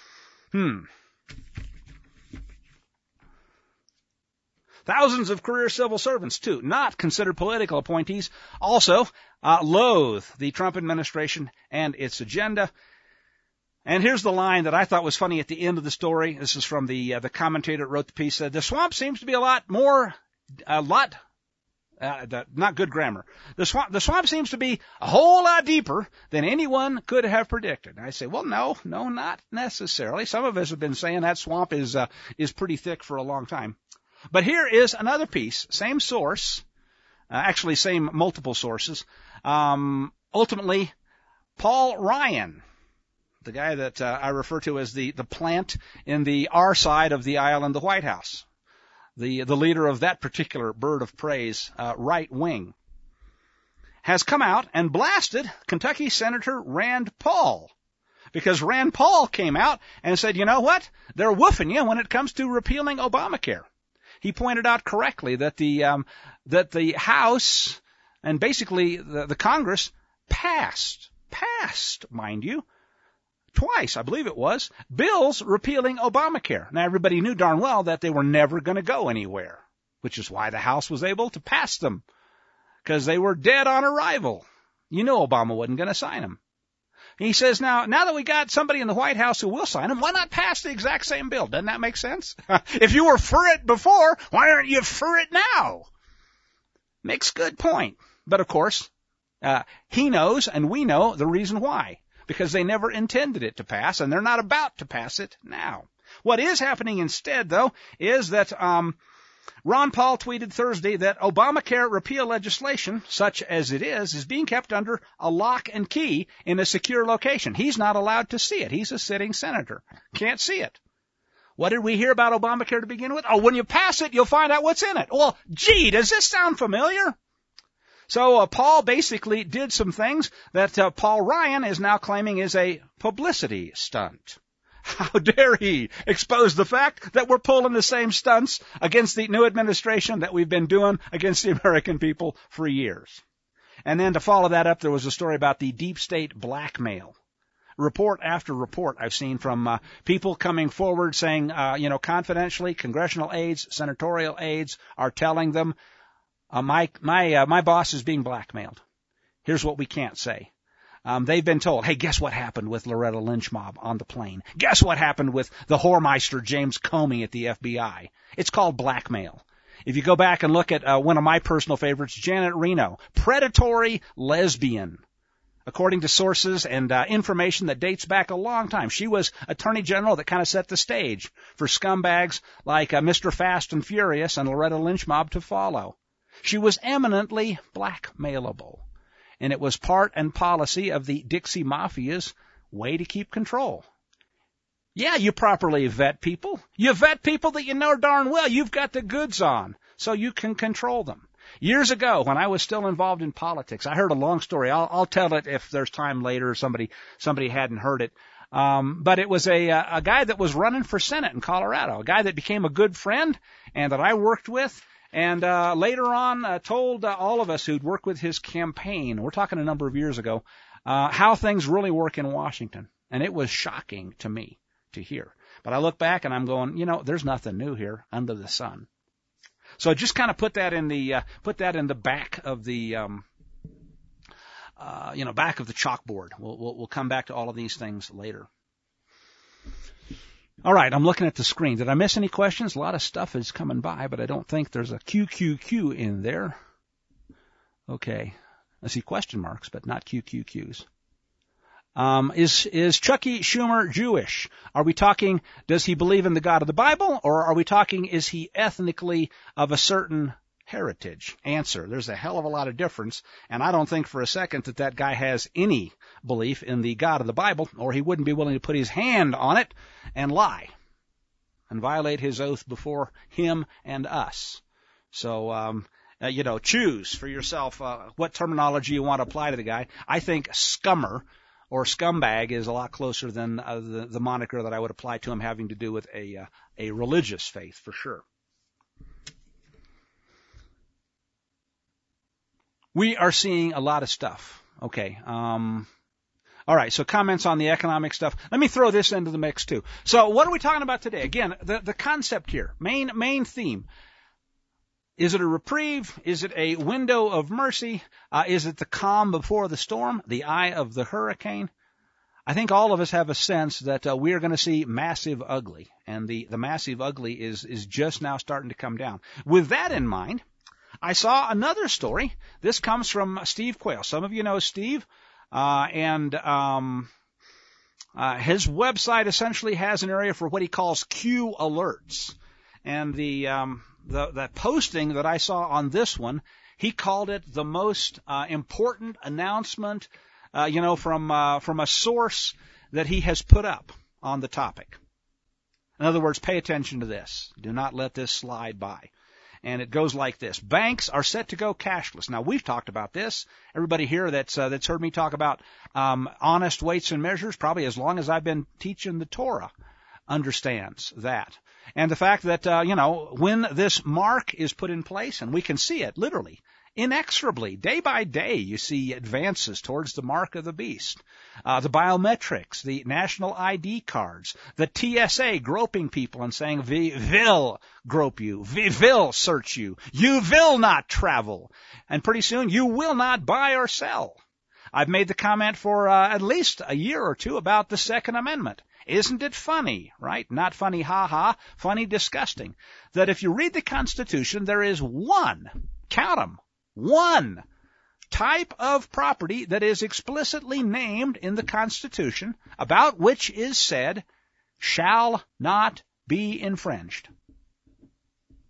Thousands of career civil servants, too, not considered political appointees, also loathe the Trump administration and its agenda. And here's the line that I thought was funny at the end of the story. This is from the commentator that wrote the piece. The swamp seems to be not good grammar. The swamp seems to be a whole lot deeper than anyone could have predicted. And I say, well, no, not necessarily. Some of us have been saying that swamp is pretty thick for a long time. But here is another piece, same source, actually same multiple sources. Ultimately, Paul Ryan, the guy that I refer to as the plant in the R side of the aisle in the White House, the leader of that particular bird of praise, right wing, has come out and blasted Kentucky Senator Rand Paul, because Rand Paul came out and said, you know what? They're woofing you when it comes to repealing Obamacare. He pointed out correctly that the House and basically the Congress passed, mind you, twice, I believe it was, bills repealing Obamacare. Now, everybody knew darn well that they were never going to go anywhere, which is why the House was able to pass them, because they were dead on arrival. You know Obama wasn't going to sign them. He says, now that we got somebody in the White House who will sign them, why not pass the exact same bill? Doesn't that make sense? If you were for it before, why aren't you for it now? Makes good point. But, of course, he knows and we know the reason why. Because they never intended it to pass, and they're not about to pass it now. What is happening instead, though, is that Ron Paul tweeted Thursday that Obamacare repeal legislation, such as it is being kept under a lock and key in a secure location. He's not allowed to see it. He's a sitting senator. Can't see it. What did we hear about Obamacare to begin with? Oh, when you pass it, you'll find out what's in it. Well, gee, does this sound familiar? So Paul basically did some things that Paul Ryan is now claiming is a publicity stunt. How dare he expose the fact that we're pulling the same stunts against the new administration that we've been doing against the American people for years. And then to follow that up, there was a story about the deep state blackmail. Report after report I've seen from people coming forward saying, confidentially, congressional aides, senatorial aides are telling them, my boss is being blackmailed. Here's what we can't say. They've been told, hey, guess what happened with Loretta Lynch mob on the plane? Guess what happened with the whoremeister James Comey at the FBI? It's called blackmail. If you go back and look at one of my personal favorites, Janet Reno, predatory lesbian. According to sources and information that dates back a long time, she was Attorney General that kind of set the stage for scumbags like Mr. Fast and Furious and Loretta Lynch mob to follow. She was eminently blackmailable. And it was part and policy of the Dixie Mafia's way to keep control. Yeah, you properly vet people. You vet people that you know darn well you've got the goods on, so you can control them. Years ago, when I was still involved in politics, I heard a long story. I'll tell it if there's time later. Somebody hadn't heard it. But it was a guy that was running for Senate in Colorado, a guy that became a good friend and that I worked with. And later on told all of us who'd worked with his campaign, we're talking a number of years ago, how things really work in Washington. And it was shocking to me to hear. But I look back and I'm going, there's nothing new here under the sun. So just kind of put that in the back of the back of the chalkboard. We'll come back to all of these things later. All right, I'm looking at the screen. Did I miss any questions? A lot of stuff is coming by, but I don't think there's a QQQ in there. Okay. I see question marks, but not QQQs. Is Chucky Schumer Jewish? Are we talking, does he believe in the God of the Bible, or are we talking, is he ethnically of a certain heritage? Answer, there's a hell of a lot of difference, and I don't think for a second that guy has any belief in the God of the Bible, or he wouldn't be willing to put his hand on it and lie and violate his oath before him and us. So, choose for yourself what terminology you want to apply to the guy. I think scummer or scumbag is a lot closer than the moniker that I would apply to him, having to do with a religious faith for sure. We are seeing a lot of stuff. Okay. All right. So comments on the economic stuff. Let me throw this into the mix too. So what are we talking about today? Again, the concept here, main theme. Is it a reprieve? Is it a window of mercy? Is it the calm before the storm, the eye of the hurricane? I think all of us have a sense that we are going to see massive ugly, and the massive ugly is just now starting to come down. With that in mind, I saw another story. This comes from Steve Quayle. Some of you know Steve, and his website essentially has an area for what he calls Q alerts. And the posting that I saw on this one, he called it the most important announcement, from a source that he has put up on the topic. In other words, pay attention to this. Do not let this slide by. And it goes like this. Banks are set to go cashless. Now, we've talked about this. Everybody here that's heard me talk about honest weights and measures, probably as long as I've been teaching the Torah, understands that. And the fact that, when this mark is put in place, and we can see it literally, inexorably, day by day, you see advances towards the mark of the beast. The biometrics, the national ID cards, the TSA groping people and saying, "We will grope you. We will search you. You will not travel." And pretty soon, you will not buy or sell. I've made the comment for at least a year or two about the Second Amendment. Isn't it funny, right? Not funny, ha-ha, funny, disgusting, that if you read the Constitution, there is one, count 'em, one type of property that is explicitly named in the Constitution about which is said, shall not be infringed.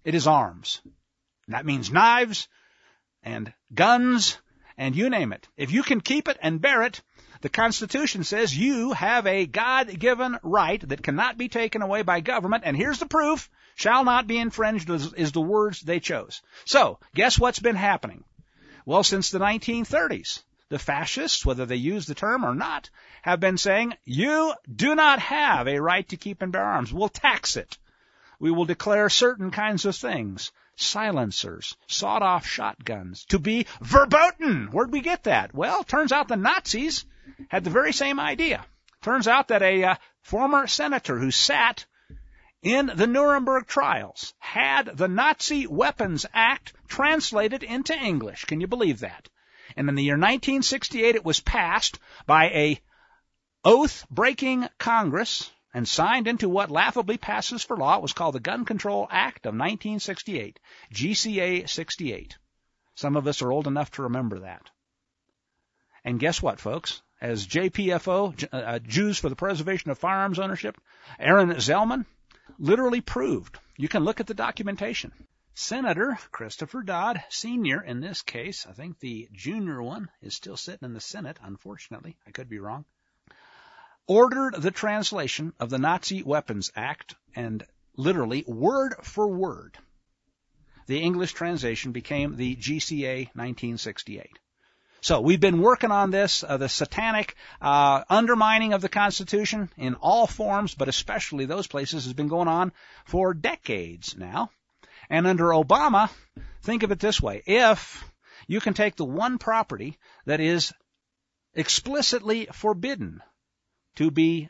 It is arms. And that means knives and guns and you name it. If you can keep it and bear it, the Constitution says you have a God-given right that cannot be taken away by government, and here's the proof, shall not be infringed is the words they chose. So, guess what's been happening? Well, since the 1930s, the fascists, whether they use the term or not, have been saying, you do not have a right to keep and bear arms. We'll tax it. We will declare certain kinds of things, silencers, sawed-off shotguns, to be verboten. Where'd we get that? Well, turns out the Nazis had the very same idea. Turns out that a former senator who sat in the Nuremberg trials had the Nazi Weapons Act translated into English. Can you believe that? And in the year 1968, it was passed by a oath-breaking Congress and signed into what laughably passes for law. It was called the Gun Control Act of 1968, GCA 68. Some of us are old enough to remember that. And guess what, folks? As JPFO, Jews for the Preservation of Firearms Ownership, Aaron Zellman literally proved. You can look at the documentation. Senator Christopher Dodd, Sr. in this case, I think the junior one is still sitting in the Senate, unfortunately. I could be wrong. Ordered the translation of the Nazi Weapons Act, and literally, word for word, the English translation became the GCA 1968. So we've been working on this, the satanic undermining of the Constitution in all forms, but especially those places, has been going on for decades now. And under Obama, think of it this way. If you can take the one property that is explicitly forbidden to be,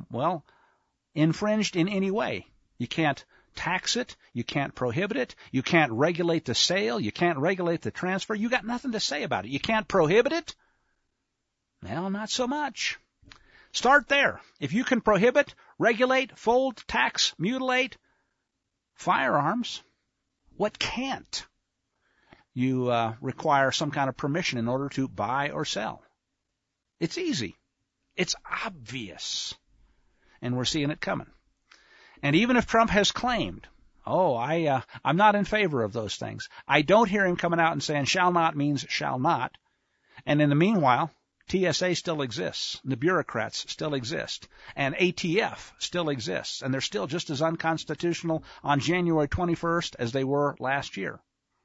infringed in any way, you can't tax it, you can't prohibit it, you can't regulate the sale, you can't regulate the transfer, you got nothing to say about it. You can't prohibit it? Well, not so much. Start there. If you can prohibit, regulate, fold, tax, mutilate firearms, what can't? You require some kind of permission in order to buy or sell. It's easy. It's obvious. And we're seeing it coming. And even if Trump has claimed, I'm not in favor of those things, I don't hear him coming out and saying shall not means shall not. And in the meanwhile, TSA still exists, the bureaucrats still exist, and ATF still exists, and they're still just as unconstitutional on January 21st as they were last year.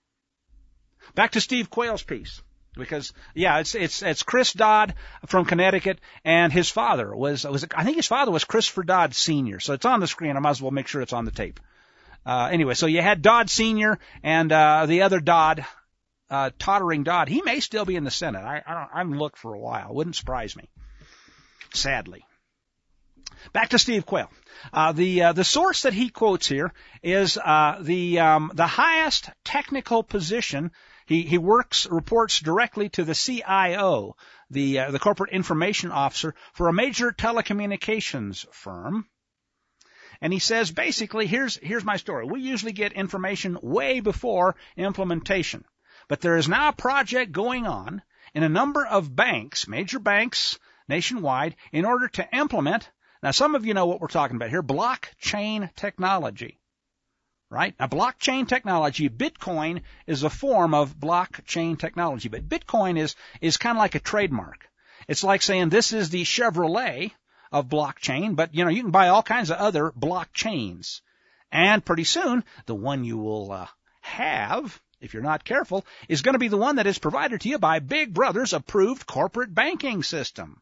Back to Steve Quayle's piece. Because, it's Chris Dodd from Connecticut, and his father was I think his father was Christopher Dodd Sr., so it's on the screen. I might as well make sure it's on the tape. Anyway, so you had Dodd Sr. and the other Dodd, Tottering Dodd. He may still be in the Senate. I haven't looked for a while. Wouldn't surprise me, sadly. Back to Steve Quayle. The source that he quotes here is the highest technical position. He reports directly to the CIO, the Corporate Information Officer for a major telecommunications firm. And he says, basically, here's my story. We usually get information way before implementation. But there is now a project going on in a number of banks, major banks nationwide, in order to implement, now some of you know what we're talking about here, blockchain technology. Right? Now, blockchain technology, Bitcoin is a form of blockchain technology, but Bitcoin is kind of like a trademark. It's like saying this is the Chevrolet of blockchain, but, you can buy all kinds of other blockchains. And pretty soon, the one you will have, if you're not careful, is going to be the one that is provided to you by Big Brother's approved corporate banking system.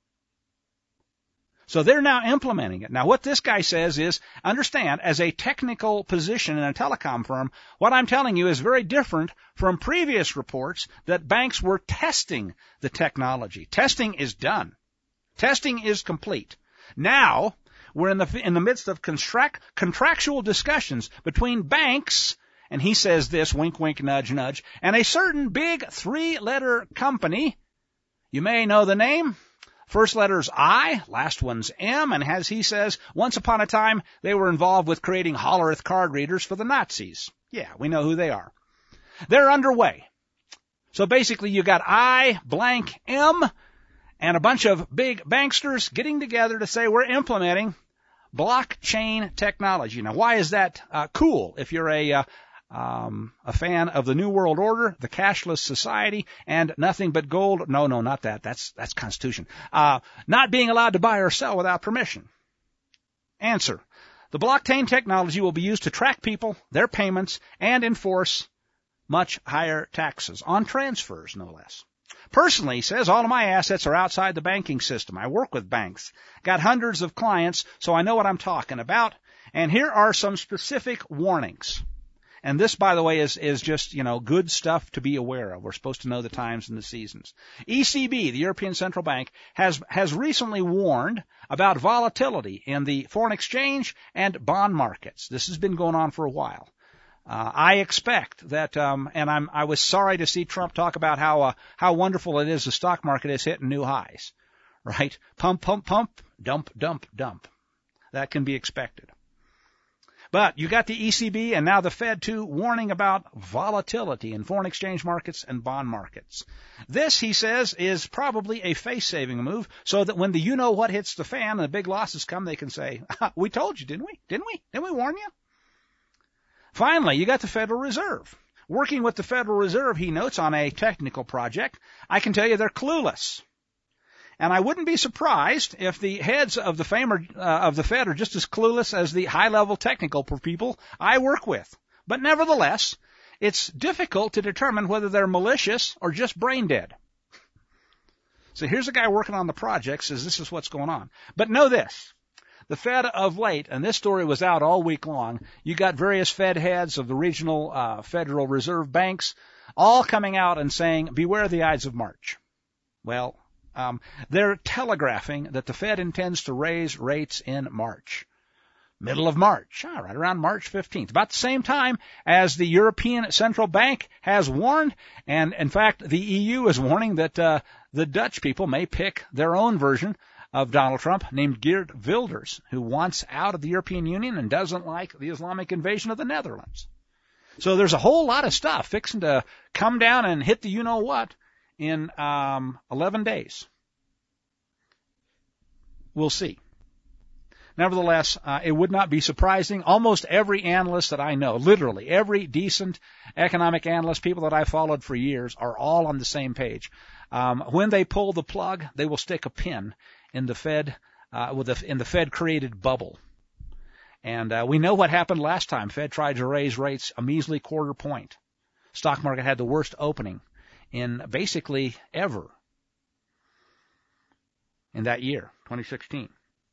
So they're now implementing it. Now, what this guy says is, understand, as a technical position in a telecom firm, what I'm telling you is very different from previous reports that banks were testing the technology. Testing is done. Testing is complete. Now, we're in the midst of contractual discussions between banks, and he says this, wink, wink, nudge, nudge, and a certain big 3-letter company. You may know the name. First letter's I, last one's M, and as he says, once upon a time, they were involved with creating Hollerith card readers for the Nazis. Yeah, we know who they are. They're underway. So basically, you got I, blank, M, and a bunch of big banksters getting together to say we're implementing blockchain technology. Now, why is that cool? If you're a fan of the New World Order, the cashless society, and nothing but gold. No, not that. That's Constitution. Not being allowed to buy or sell without permission. Answer. The blockchain technology will be used to track people, their payments, and enforce much higher taxes on transfers, no less. Personally, he says, all of my assets are outside the banking system. I work with banks. Got hundreds of clients, so I know what I'm talking about. And here are some specific warnings. And this, by the way, is just, good stuff to be aware of. We're supposed to know the times and the seasons. ECB, the European Central Bank, has recently warned about volatility in the foreign exchange and bond markets. This has been going on for a while. I expect that, and I was sorry to see Trump talk about how wonderful it is the stock market is hitting new highs, right? Pump, pump, pump, dump, dump, dump. That can be expected. But you got the ECB and now the Fed too warning about volatility in foreign exchange markets and bond markets. This, he says, is probably a face-saving move so that when the you-know-what hits the fan and the big losses come, they can say, we told you, didn't we? Didn't we warn you? Finally, you got the Federal Reserve. Working with the Federal Reserve, he notes, on a technical project, I can tell you they're clueless. And I wouldn't be surprised if the heads of the Fed are just as clueless as the high-level technical people I work with. But nevertheless, it's difficult to determine whether they're malicious or just brain dead. So here's a guy working on the project, says this is what's going on. But know this. The Fed of late, and this story was out all week long, you got various Fed heads of the regional Federal Reserve banks all coming out and saying, beware the Ides of March. Well, they're telegraphing that the Fed intends to raise rates in March. Middle of March, right around March 15th, about the same time as the European Central Bank has warned, and in fact the EU is warning that the Dutch people may pick their own version of Donald Trump named Geert Wilders, who wants out of the European Union and doesn't like the Islamic invasion of the Netherlands. So there's a whole lot of stuff fixing to come down and hit the you-know-what in 11 days. We'll see. Nevertheless, it would not be surprising. Almost every analyst that I know, literally every decent economic analyst, people that I followed for years, are all on the same page. When they pull the plug, they will stick a pin in the Fed, in the Fed-created bubble. And we know what happened last time. Fed tried to raise rates a measly quarter point. Stock market had the worst opening in basically ever in that year, 2016.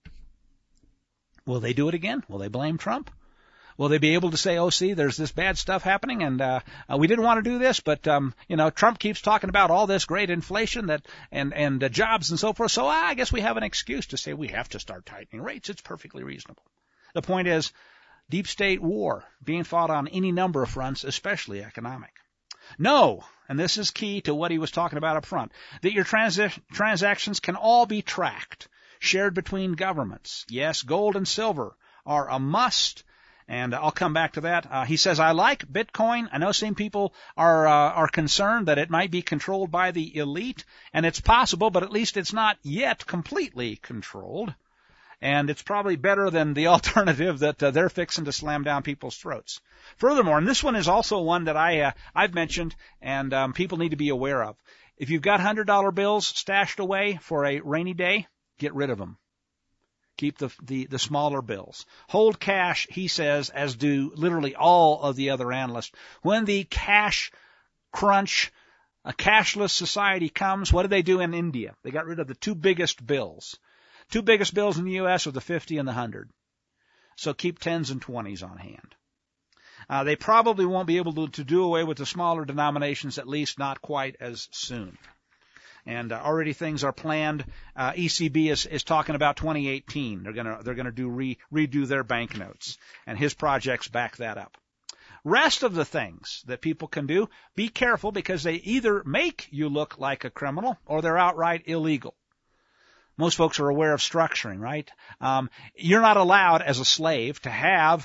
Will they do it again? Will they blame Trump? Will they be able to say, oh, see, there's this bad stuff happening, and we didn't want to do this, but Trump keeps talking about all this great inflation and jobs and so forth, so I guess we have an excuse to say we have to start tightening rates. It's perfectly reasonable. The point is, deep state war being fought on any number of fronts, especially economic. No, and this is key to what he was talking about up front, that your transactions can all be tracked, shared between governments. Yes, gold and silver are a must, and I'll come back to that. He says, I like Bitcoin. I know some people are concerned that it might be controlled by the elite, and it's possible, but at least it's not yet completely controlled. And it's probably better than the alternative that they're fixing to slam down people's throats. Furthermore, and this one is also one that I've mentioned and people need to be aware of. If you've got $100 bills stashed away for a rainy day, get rid of them. Keep the smaller bills. Hold cash, he says, as do literally all of the other analysts. When the cash crunch, a cashless society comes, what do they do in India? They got rid of the two biggest bills. Two biggest bills in the U.S. are the 50 and the 100. So keep 10s and 20s on hand. They probably won't be able to do away with the smaller denominations, at least not quite as soon. And already things are planned. ECB is talking about 2018. They're gonna redo their banknotes, and his projects back that up. Rest of the things that people can do, be careful because they either make you look like a criminal or they're outright illegal. Most folks are aware of structuring, right? You're not allowed as a slave to have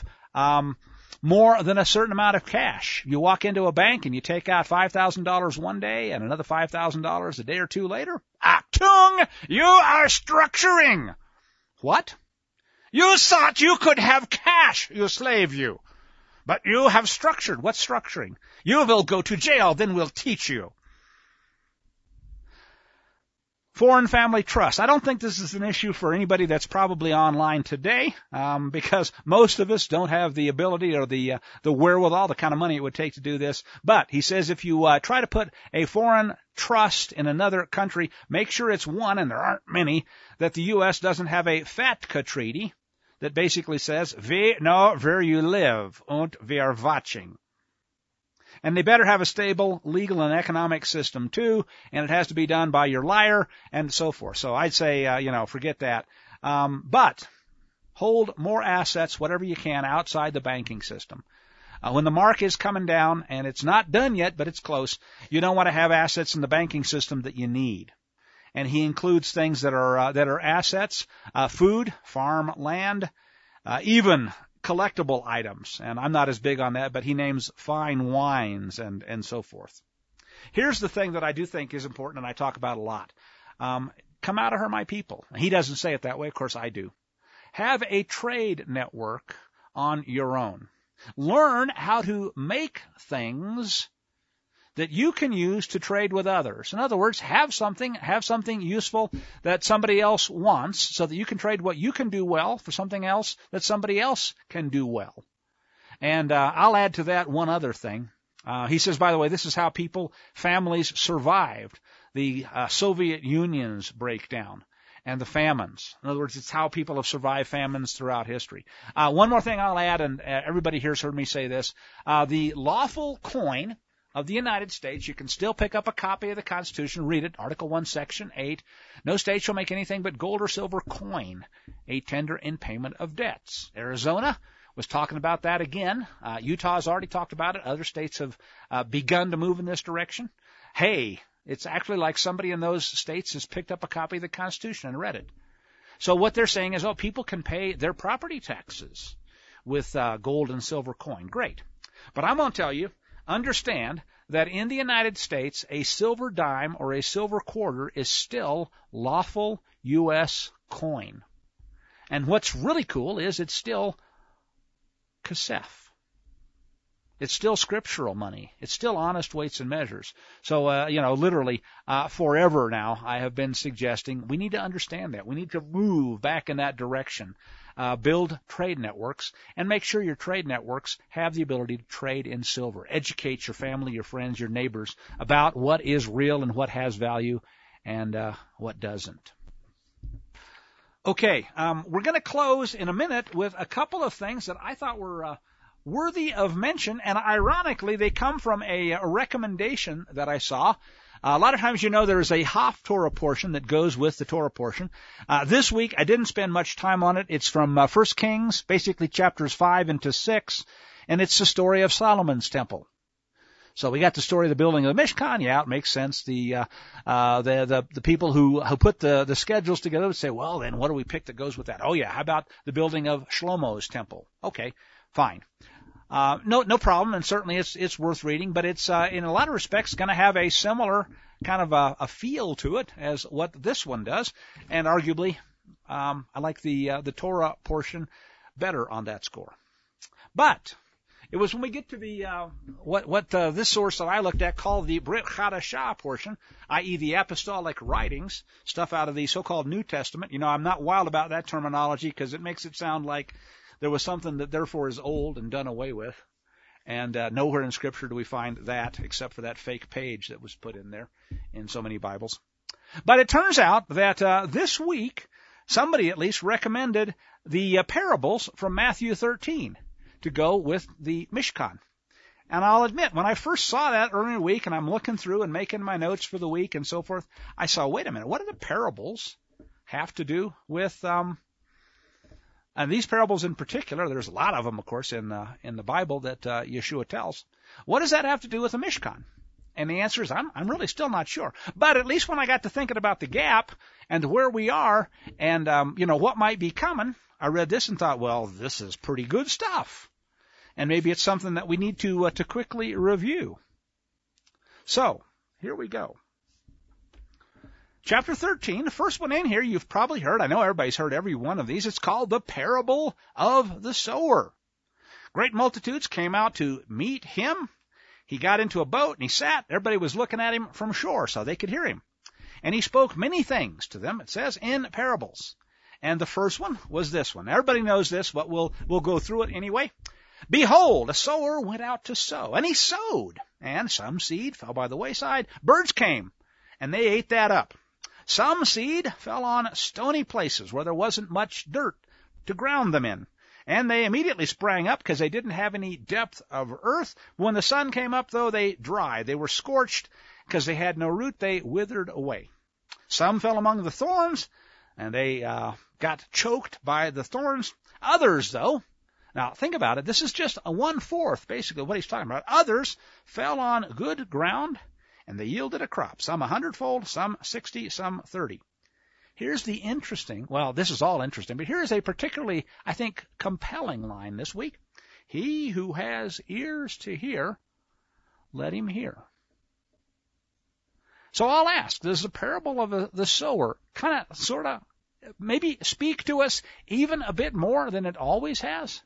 more than a certain amount of cash. You walk into a bank and you take out $5,000 one day and another $5,000 a day or two later. Achtung! You are structuring! What? You thought you could have cash, you slave you. But you have structured. What's structuring? You will go to jail, then we'll teach you. Foreign family trust. I don't think this is an issue for anybody that's probably online today, because most of us don't have the ability or the wherewithal, the kind of money it would take to do this. But he says if you try to put a foreign trust in another country, make sure it's one, and there aren't many, that the U.S. doesn't have a FATCA treaty that basically says, we know where you live, und we are watching. And they better have a stable legal and economic system too, and it has to be done by your liar and so forth. So I'd say, forget that. But hold more assets, whatever you can, outside the banking system. When the mark is coming down, and it's not done yet, but it's close, you don't want to have assets in the banking system that you need. And he includes things that are assets, food, farm, land, even collectible items, and I'm not as big on that, but he names fine wines and so forth. Here's the thing that I do think is important, and I talk about a lot. Come out of her, my people. He doesn't say it that way. Of course, I do. Have a trade network on your own. Learn how to make things that you can use to trade with others. In other words, have something useful that somebody else wants so that you can trade what you can do well for something else that somebody else can do well. And I'll add to that one other thing. He says, by the way, this is how families survived the Soviet Union's breakdown and the famines. In other words, it's how people have survived famines throughout history. One more thing I'll add, and everybody here's heard me say this. The lawful coin of the United States, you can still pick up a copy of the Constitution, read it, Article 1, Section 8. No state shall make anything but gold or silver coin a tender in payment of debts. Arizona was talking about that again. Utah's already talked about it. Other states have begun to move in this direction. Hey, it's actually like somebody in those states has picked up a copy of the Constitution and read it. So what they're saying is, people can pay their property taxes with gold and silver coin. Great. But I'm going to tell you, understand that in the United States, a silver dime or a silver quarter is still lawful U.S. coin. And what's really cool is it's still kesef. It's still scriptural money. It's still honest weights and measures. So, literally, forever now, I have been suggesting we need to understand that. We need to move back in that direction. Build trade networks, and make sure your trade networks have the ability to trade in silver. Educate your family, your friends, your neighbors about what is real and what has value and what doesn't. Okay, we're going to close in a minute with a couple of things that I thought were worthy of mention, and ironically, they come from a recommendation that I saw. A lot of times, there is a Haftorah portion that goes with the Torah portion. This week, I didn't spend much time on it. It's from 1 Kings, basically chapters 5 into 6, and it's the story of Solomon's temple. So we got the story of the building of the Mishkan. Yeah, it makes sense. The people who put the schedules together would say, well, then what do we pick that goes with that? Oh yeah, how about the building of Shlomo's temple? Okay, fine. No problem, and certainly it's worth reading, but it's in a lot of respects going to have a similar kind of a feel to it as what this one does, and arguably I like the Torah portion better on that score. But it was when we get to the what this source that I looked at called the Brit Chadashah portion, i.e. the apostolic writings, stuff out of the so-called New Testament. I'm not wild about that terminology because it makes it sound like there was something that therefore is old and done away with. And nowhere in Scripture do we find that except for that fake page that was put in there in so many Bibles. But it turns out that this week, somebody at least recommended the parables from Matthew 13 to go with the Mishkan. And I'll admit, when I first saw that earlier in the week, and I'm looking through and making my notes for the week and so forth, I saw, wait a minute, what do the parables have to do with and these parables in particular? There's a lot of them, of course, in the Bible that Yeshua tells. What does that have to do with the Mishkan? And the answer is, I'm really still not sure. But at least when I got to thinking about the gap and where we are and, what might be coming, I read this and thought, well, this is pretty good stuff. And maybe it's something that we need to quickly review. So, here we go. Chapter 13, the first one in here you've probably heard. I know everybody's heard every one of these. It's called the parable of the sower. Great multitudes came out to meet him. He got into a boat and he sat. Everybody was looking at him from shore so they could hear him. And he spoke many things to them, it says, in parables. And the first one was this one. Everybody knows this, but we'll go through it anyway. Behold, a sower went out to sow, and he sowed. And some seed fell by the wayside. Birds came, and they ate that up. Some seed fell on stony places where there wasn't much dirt to ground them in. And they immediately sprang up because they didn't have any depth of earth. When the sun came up, though, they dried. They were scorched because they had no root. They withered away. Some fell among the thorns, and they got choked by the thorns. Others, though, now think about it. This is just a 1/4, basically, what he's talking about. Others fell on good ground, and they yielded a crop. Some 100-fold, some 60, some 30. Here's the interesting, well, this is all interesting, but here's a particularly, I think, compelling line this week. He who has ears to hear, let him hear. So I'll ask, does the parable of the sower kind of, sort of, maybe speak to us even a bit more than it always has?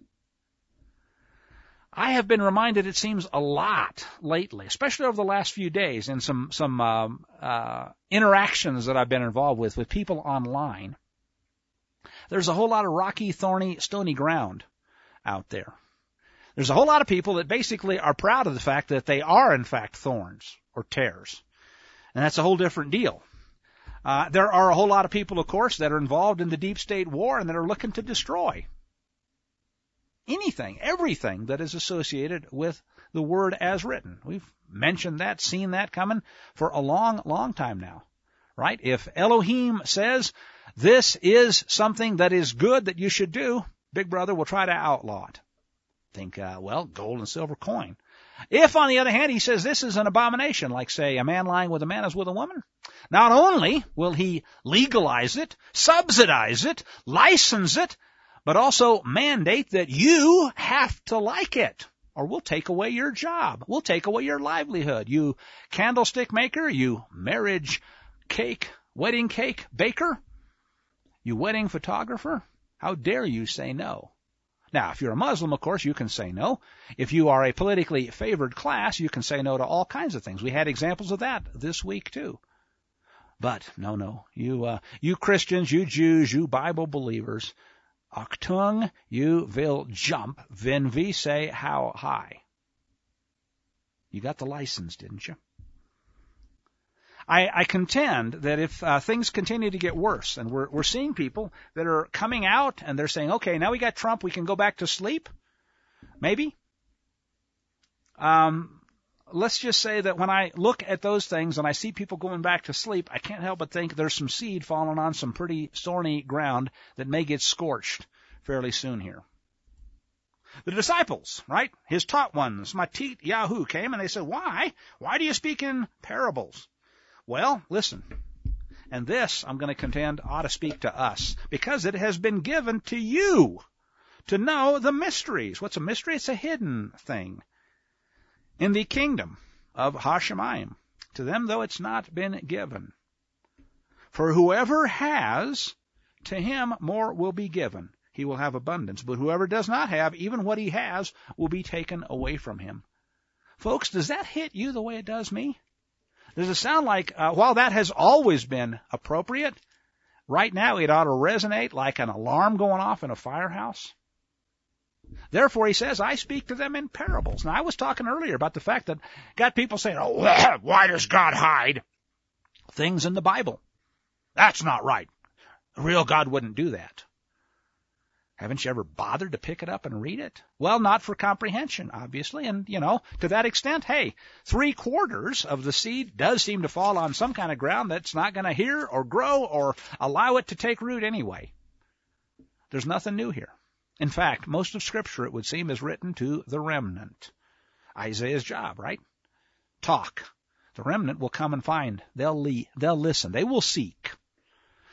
I have been reminded, it seems, a lot lately, especially over the last few days, in some interactions that I've been involved with people online. There's a whole lot of rocky, thorny, stony ground out there. There's a whole lot of people that basically are proud of the fact that they are, in fact, thorns or tares. And that's a whole different deal. There are a whole lot of people, of course, that are involved in the deep state war and that are looking to destroy anything, everything that is associated with the word as written. We've mentioned that, seen that coming for a long, long time now, right? If Elohim says this is something that is good that you should do, Big Brother will try to outlaw it. Think, gold and silver coin. If, on the other hand, he says this is an abomination, like, say, a man lying with a man is with a woman, not only will he legalize it, subsidize it, license it, but also mandate that you have to like it, or we'll take away your job. We'll take away your livelihood. You candlestick maker, you marriage cake, wedding cake baker, you wedding photographer, how dare you say no? Now, if you're a Muslim, of course, you can say no. If you are a politically favored class, you can say no to all kinds of things. We had examples of that this week, too. But, no. You Christians, you Jews, you Bible believers, Achtung, you will jump, wenn we say how high. You got the license, didn't you? I contend that if things continue to get worse, and we're seeing people that are coming out and they're saying, okay, now we got Trump, we can go back to sleep, maybe. Let's just say that when I look at those things and I see people going back to sleep, I can't help but think there's some seed falling on some pretty thorny ground that may get scorched fairly soon here. The disciples, right, his taught ones, Matit Yahu, came and they said, why? Why do you speak in parables? Well, listen, and this, I'm going to contend, ought to speak to us, because it has been given to you to know the mysteries. What's a mystery? It's a hidden thing in the kingdom of Hashemayim. To them, though, it's not been given. For whoever has, to him more will be given. He will have abundance. But whoever does not have, even what he has, will be taken away from him. Folks, does that hit you the way it does me? Does it sound like, while that has always been appropriate, right now it ought to resonate like an alarm going off in a firehouse? Therefore, he says, I speak to them in parables. Now, I was talking earlier about the fact that got people saying, oh, why does God hide things in the Bible? That's not right. The real God wouldn't do that. Haven't you ever bothered to pick it up and read it? Well, not for comprehension, obviously. And, to that extent, hey, 3/4 of the seed does seem to fall on some kind of ground that's not going to hear or grow or allow it to take root anyway. There's nothing new here. In fact, most of Scripture, it would seem, is written to the remnant. Isaiah's job, right? Talk. The remnant will come and find. They'll listen. They will seek.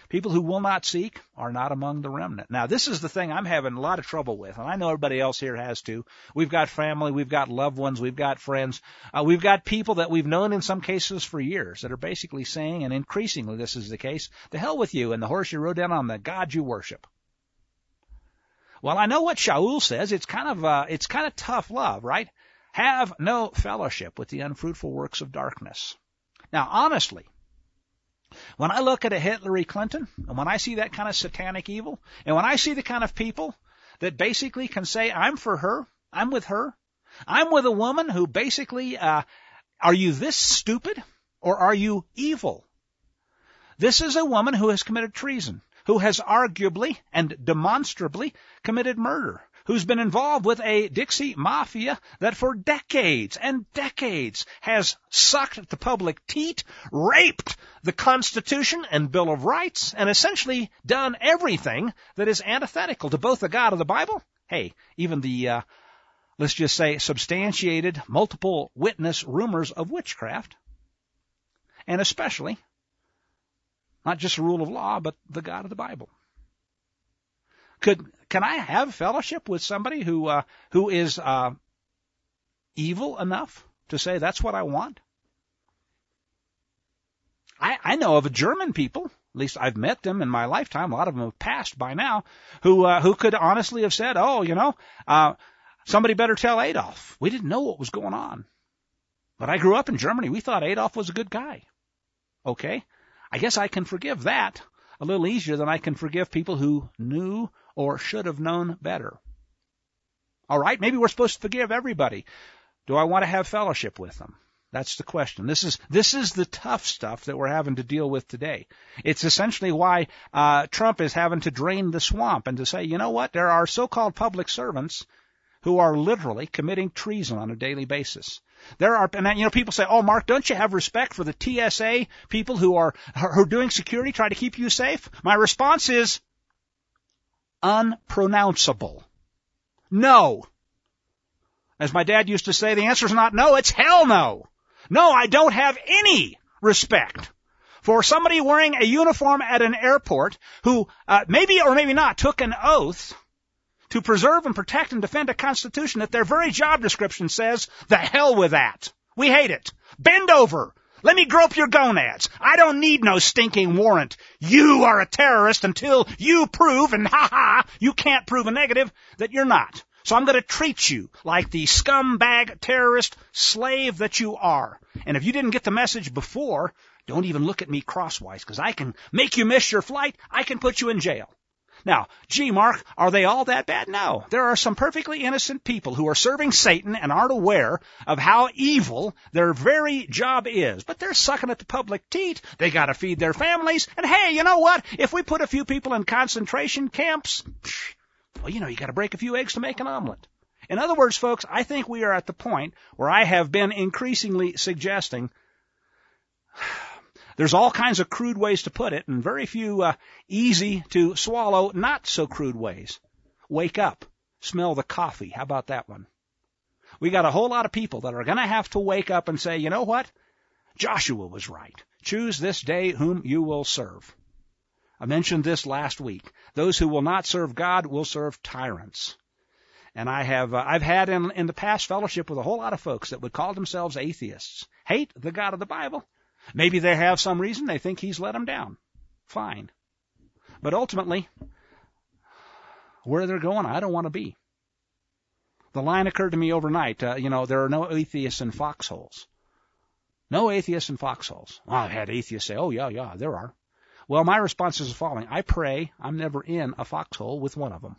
People who will not seek are not among the remnant. Now, this is the thing I'm having a lot of trouble with, and I know everybody else here has too. We've got family, we've got loved ones, we've got friends, we've got people that we've known in some cases for years that are basically saying, and increasingly this is the case, the hell with you and the horse you rode down on, the God you worship. Well, I know what Shaul says. It's kind of tough love, right? Have no fellowship with the unfruitful works of darkness. Now, honestly, when I look at a Hillary Clinton, and when I see that kind of satanic evil, and when I see the kind of people that basically can say, I'm for her, I'm with her, I'm with a woman who basically, are you this stupid or are you evil? This is a woman who has committed treason, who has arguably and demonstrably committed murder, who's been involved with a Dixie mafia that for decades and decades has sucked at the public teat, raped the Constitution and Bill of Rights, and essentially done everything that is antithetical to both the God of the Bible, even the, let's just say, substantiated multiple witness rumors of witchcraft, and especially not just a rule of law, but the God of the Bible. Can I have fellowship with somebody who is evil enough to say that's what I want? I know of German people, at least I've met them in my lifetime, a lot of them have passed by now, who could honestly have said, somebody better tell Adolf. We didn't know what was going on. But I grew up in Germany. We thought Adolf was a good guy. Okay? I guess I can forgive that a little easier than I can forgive people who knew or should have known better. All right, maybe we're supposed to forgive everybody. Do I want to have fellowship with them? That's the question. This is the tough stuff that we're having to deal with today. It's essentially why Trump is having to drain the swamp and to say, you know what, there are so-called public servants who are literally committing treason on a daily basis. People say, oh, Mark, don't you have respect for the TSA people who are doing security, try to keep you safe? My response is unpronounceable. No. As my dad used to say, the answer is not no, it's hell no. No, I don't have any respect for somebody wearing a uniform at an airport who maybe or maybe not took an oath to preserve and protect and defend a constitution that their very job description says, the hell with that. We hate it. Bend over. Let me grope your gonads. I don't need no stinking warrant. You are a terrorist until you prove, and you can't prove a negative, that you're not. So I'm going to treat you like the scumbag terrorist slave that you are. And if you didn't get the message before, don't even look at me crosswise, because I can make you miss your flight. I can put you in jail. Now, gee, Mark, are they all that bad? No. There are some perfectly innocent people who are serving Satan and aren't aware of how evil their very job is. But they're sucking at the public teat. They got to feed their families. And hey, you know what? If we put a few people in concentration camps, you got to break a few eggs to make an omelet. In other words, folks, I think we are at the point where I have been increasingly suggesting there's all kinds of crude ways to put it, and very few easy to swallow, not so crude ways. Wake up. Smell the coffee. How about that one? We got a whole lot of people that are going to have to wake up and say, you know what? Joshua was right. Choose this day whom you will serve. I mentioned this last week. Those who will not serve God will serve tyrants. And I've had in the past fellowship with a whole lot of folks that would call themselves atheists. Hate the God of the Bible. Maybe they have some reason they think he's let them down. Fine. But ultimately, where they're going, I don't want to be. The line occurred to me overnight. There are no atheists in foxholes. No atheists in foxholes. Well, I've had atheists say, oh, yeah, there are. Well, my response is the following. I pray I'm never in a foxhole with one of them.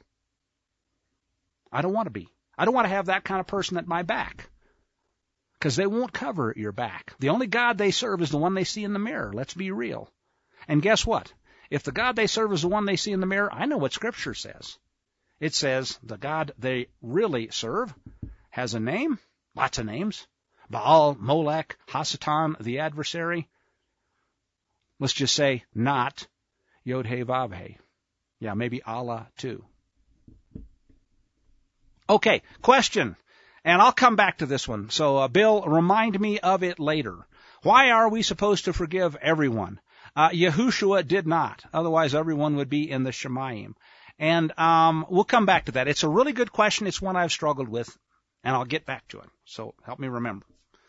I don't want to be. I don't want to have that kind of person at my back. Because they won't cover your back. The only God they serve is the one they see in the mirror. Let's be real. And guess what? If the God they serve is the one they see in the mirror, I know what Scripture says. It says the God they really serve has a name, lots of names. Baal, Molech, Hasatan, the adversary. Let's just say not Yod-Heh-Vav-Heh. Yeah, maybe Allah too. Okay, question. And I'll come back to this one. So, Bill, remind me of it later. Why are we supposed to forgive everyone? Yahushua did not. Otherwise, everyone would be in the Shemayim. And we'll come back to that. It's a really good question. It's one I've struggled with, and I'll get back to it. So help me remember.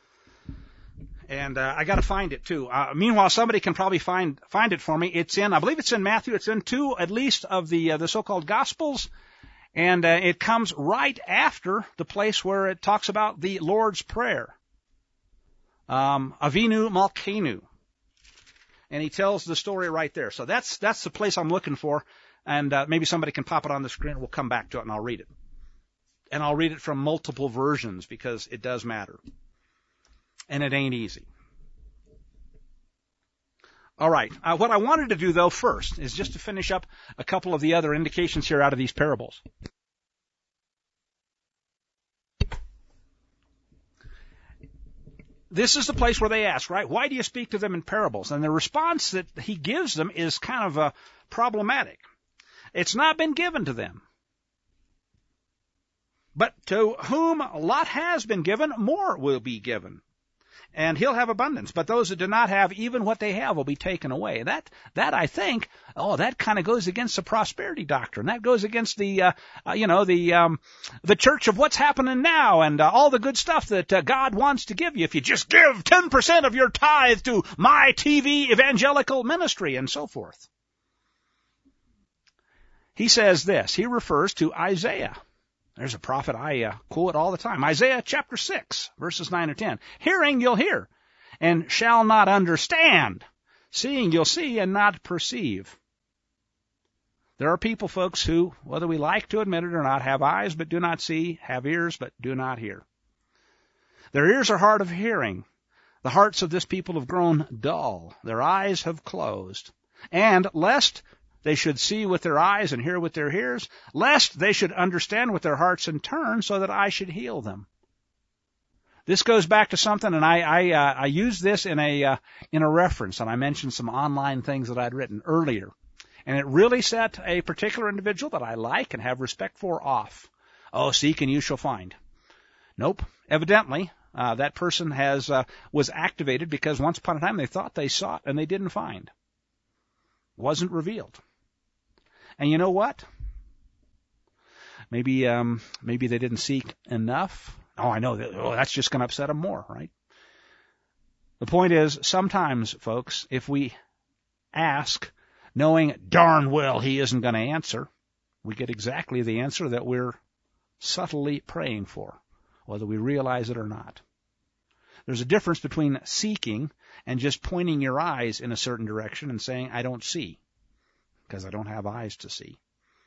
And I got to find it too. Meanwhile, somebody can probably find it for me. It's in, I believe it's in Matthew. It's in 2 at least of the so-called Gospels, and it comes right after the place where it talks about the Lord's Prayer, Avinu Malkeinu, and he tells the story right there. So that's the place I'm looking for, and maybe somebody can pop it on the screen. We'll come back to it, and I'll read it, and I'll read it from multiple versions because it does matter. And it ain't easy. All right. What I wanted to do, though, first is just to finish up a couple of the other indications here out of these parables. This is the place where they ask, right? Why do you speak to them in parables? And the response that he gives them is kind of problematic. It's not been given to them. But to whom a lot has been given, more will be given. And he'll have abundance. But those that do not have, even what they have will be taken away. That I think, that kind of goes against the prosperity doctrine. That goes against the church of what's happening now and all the good stuff that God wants to give you. If you just give 10% of your tithe to my TV evangelical ministry and so forth. He says this. He refers to Isaiah. There's a prophet I quote all the time. Isaiah chapter 6, verses 9 or 10. Hearing you'll hear, and shall not understand. Seeing you'll see, and not perceive. There are people, folks, who, whether we like to admit it or not, have eyes but do not see, have ears but do not hear. Their ears are hard of hearing. The hearts of this people have grown dull. Their eyes have closed. And lest they should see with their eyes and hear with their ears, lest they should understand with their hearts and turn, so that I should heal them. This goes back to something, and I used this in a reference, and I mentioned some online things that I'd written earlier, and it really set a particular individual that I like and have respect for off. Oh, seek and you shall find. Nope. Evidently, that person was activated because once upon a time they thought they sought and they didn't find. Wasn't revealed. And you know what? Maybe they didn't seek enough. Oh, I know that's just going to upset them more, right? The point is, sometimes, folks, if we ask, knowing darn well he isn't going to answer, we get exactly the answer that we're subtly praying for, whether we realize it or not. There's a difference between seeking and just pointing your eyes in a certain direction and saying, I don't see, because I don't have eyes to see.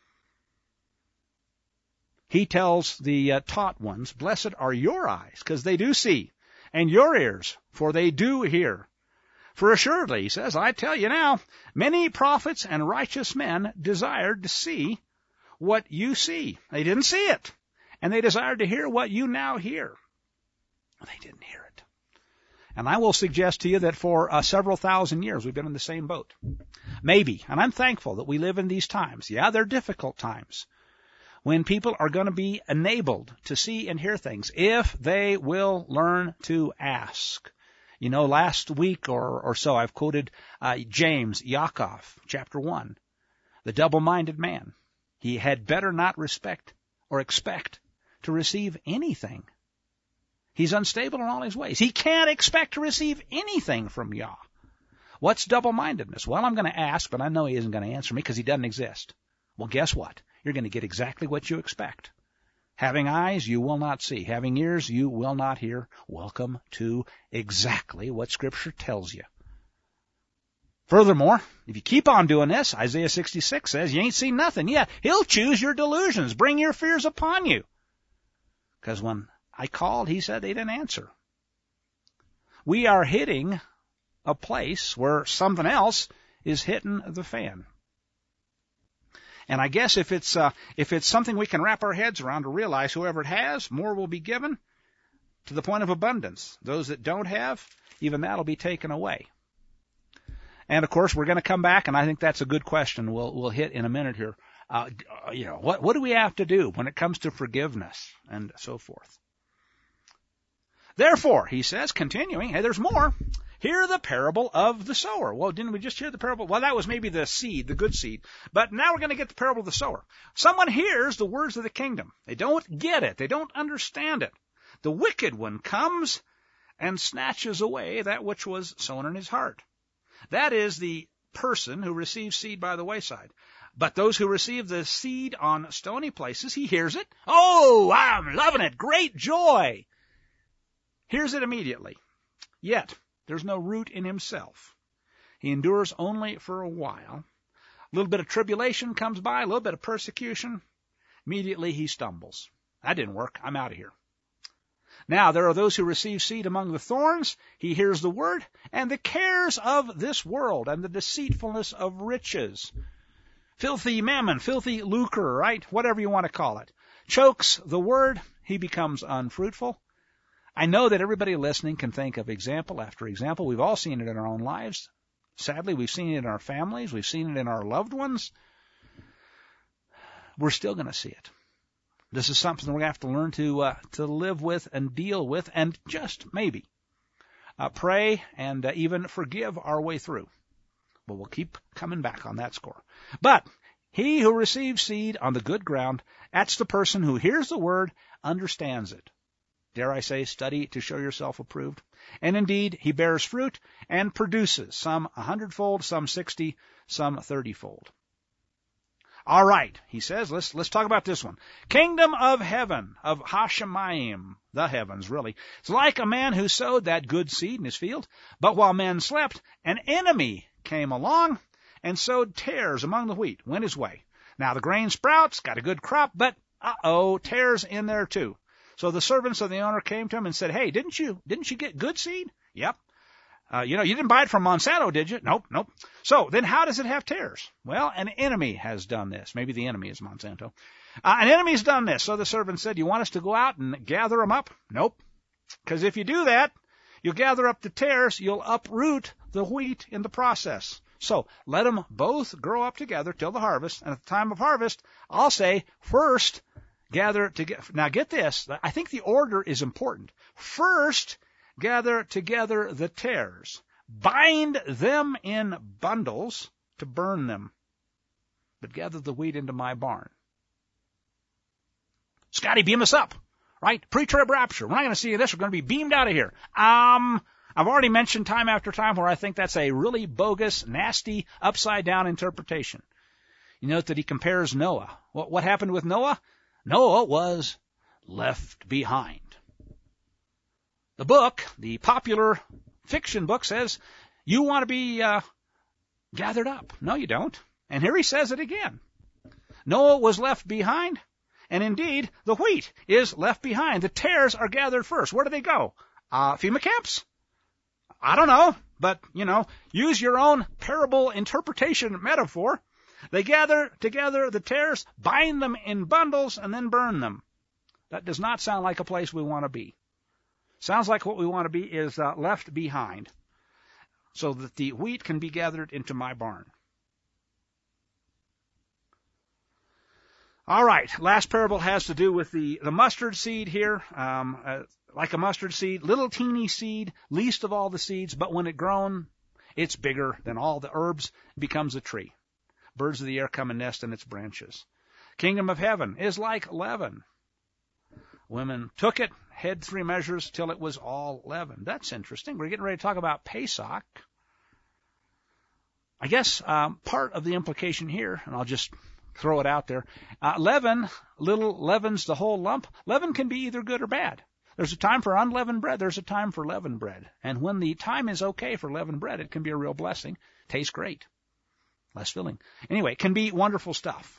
He tells the taught ones, blessed are your eyes, because they do see, and your ears, for they do hear. For assuredly, he says, I tell you now, many prophets and righteous men desired to see what you see. They didn't see it, and they desired to hear what you now hear. They didn't hear it. And I will suggest to you that for several thousand years we've been in the same boat. Maybe, and I'm thankful that we live in these times. Yeah, they're difficult times when people are going to be enabled to see and hear things if they will learn to ask. You know, last week or so I've quoted James, Yaakov, chapter 1, the double-minded man. He had better not respect or expect to receive anything. He's unstable in all his ways. He can't expect to receive anything from Yah. What's double-mindedness? Well, I'm going to ask, but I know he isn't going to answer me because he doesn't exist. Well, guess what? You're going to get exactly what you expect. Having eyes, you will not see. Having ears, you will not hear. Welcome to exactly what Scripture tells you. Furthermore, if you keep on doing this, Isaiah 66 says you ain't seen nothing yet. He'll choose your delusions, bring your fears upon you. Because when I called, he said they didn't answer. We are hitting a place where something else is hitting the fan. And I guess if it's something we can wrap our heads around to realize whoever it has, more will be given to the point of abundance. Those that don't have, even that will be taken away. And of course, we're going to come back, and I think that's a good question we'll hit in a minute here. What do we have to do when it comes to forgiveness and so forth? Therefore, he says, continuing, hey, there's more. Hear the parable of the sower. Well, didn't we just hear the parable? Well, that was maybe the seed, the good seed. But now we're going to get the parable of the sower. Someone hears the words of the kingdom. They don't get it. They don't understand it. The wicked one comes and snatches away that which was sown in his heart. That is the person who receives seed by the wayside. But those who receive the seed on stony places, he hears it. Oh, I'm loving it. Great joy. Hears it immediately. Yet, there's no root in himself. He endures only for a while. A little bit of tribulation comes by, a little bit of persecution. Immediately he stumbles. That didn't work. I'm out of here. Now, there are those who receive seed among the thorns. He hears the word, and the cares of this world and the deceitfulness of riches, filthy mammon, filthy lucre, right? Whatever you want to call it, chokes the word. He becomes unfruitful. I know that everybody listening can think of example after example. We've all seen it in our own lives. Sadly, we've seen it in our families. We've seen it in our loved ones. We're still going to see it. This is something we're going to have to learn to live with and deal with, and just maybe pray and even forgive our way through. But we'll keep coming back on that score. But he who receives seed on the good ground, that's the person who hears the word, understands it. Dare I say, study to show yourself approved. And indeed, he bears fruit and produces, some 100-fold, some 60, some 30-fold. All right, he says, let's talk about this one. Kingdom of heaven, of Hashemayim, the heavens, really. It's like a man who sowed that good seed in his field, but while men slept, an enemy came along and sowed tares among the wheat, went his way. Now the grain sprouts, got a good crop, but tares in there too. So the servants of the owner came to him and said, hey, didn't you get good seed? Yep. You didn't buy it from Monsanto, did you? Nope. So then how does it have tares? Well, an enemy has done this. Maybe the enemy is Monsanto. An enemy's done this. So the servant said, you want us to go out and gather them up? Nope. Because if you do that, you'll gather up the tares, you'll uproot the wheat in the process. So let them both grow up together till the harvest. And at the time of harvest, I'll say, first, gather together. Now get this. I think the order is important. First, gather together the tares. Bind them in bundles to burn them. But gather the wheat into my barn. Scotty, beam us up. Right? Pre-trib rapture. We're not going to see this. We're going to be beamed out of here. I've already mentioned time after time where I think that's a really bogus, nasty, upside-down interpretation. You note that he compares Noah. What happened with Noah? Noah was left behind. The book, the popular fiction book, says you want to be gathered up. No, you don't. And here he says it again. Noah was left behind, and indeed, the wheat is left behind. The tares are gathered first. Where do they go? FEMA camps? I don't know, but, use your own parable interpretation metaphor. They gather together the tares, bind them in bundles, and then burn them. That does not sound like a place we want to be. Sounds like what we want to be is left behind so that the wheat can be gathered into my barn. All right, last parable has to do with the mustard seed here. Like a mustard seed, little teeny seed, least of all the seeds, but when it grown, it's bigger than all the herbs, it becomes a tree. Birds of the air come and nest in its branches. Kingdom of heaven is like leaven. Women took it, had 3 measures till it was all leavened. That's interesting. We're getting ready to talk about Pesach. I guess part of the implication here, and I'll just throw it out there, leaven, little leavens the whole lump. Leaven can be either good or bad. There's a time for unleavened bread. There's a time for leavened bread. And when the time is okay for leavened bread, it can be a real blessing. Tastes great. Less filling. Anyway, it can be wonderful stuff.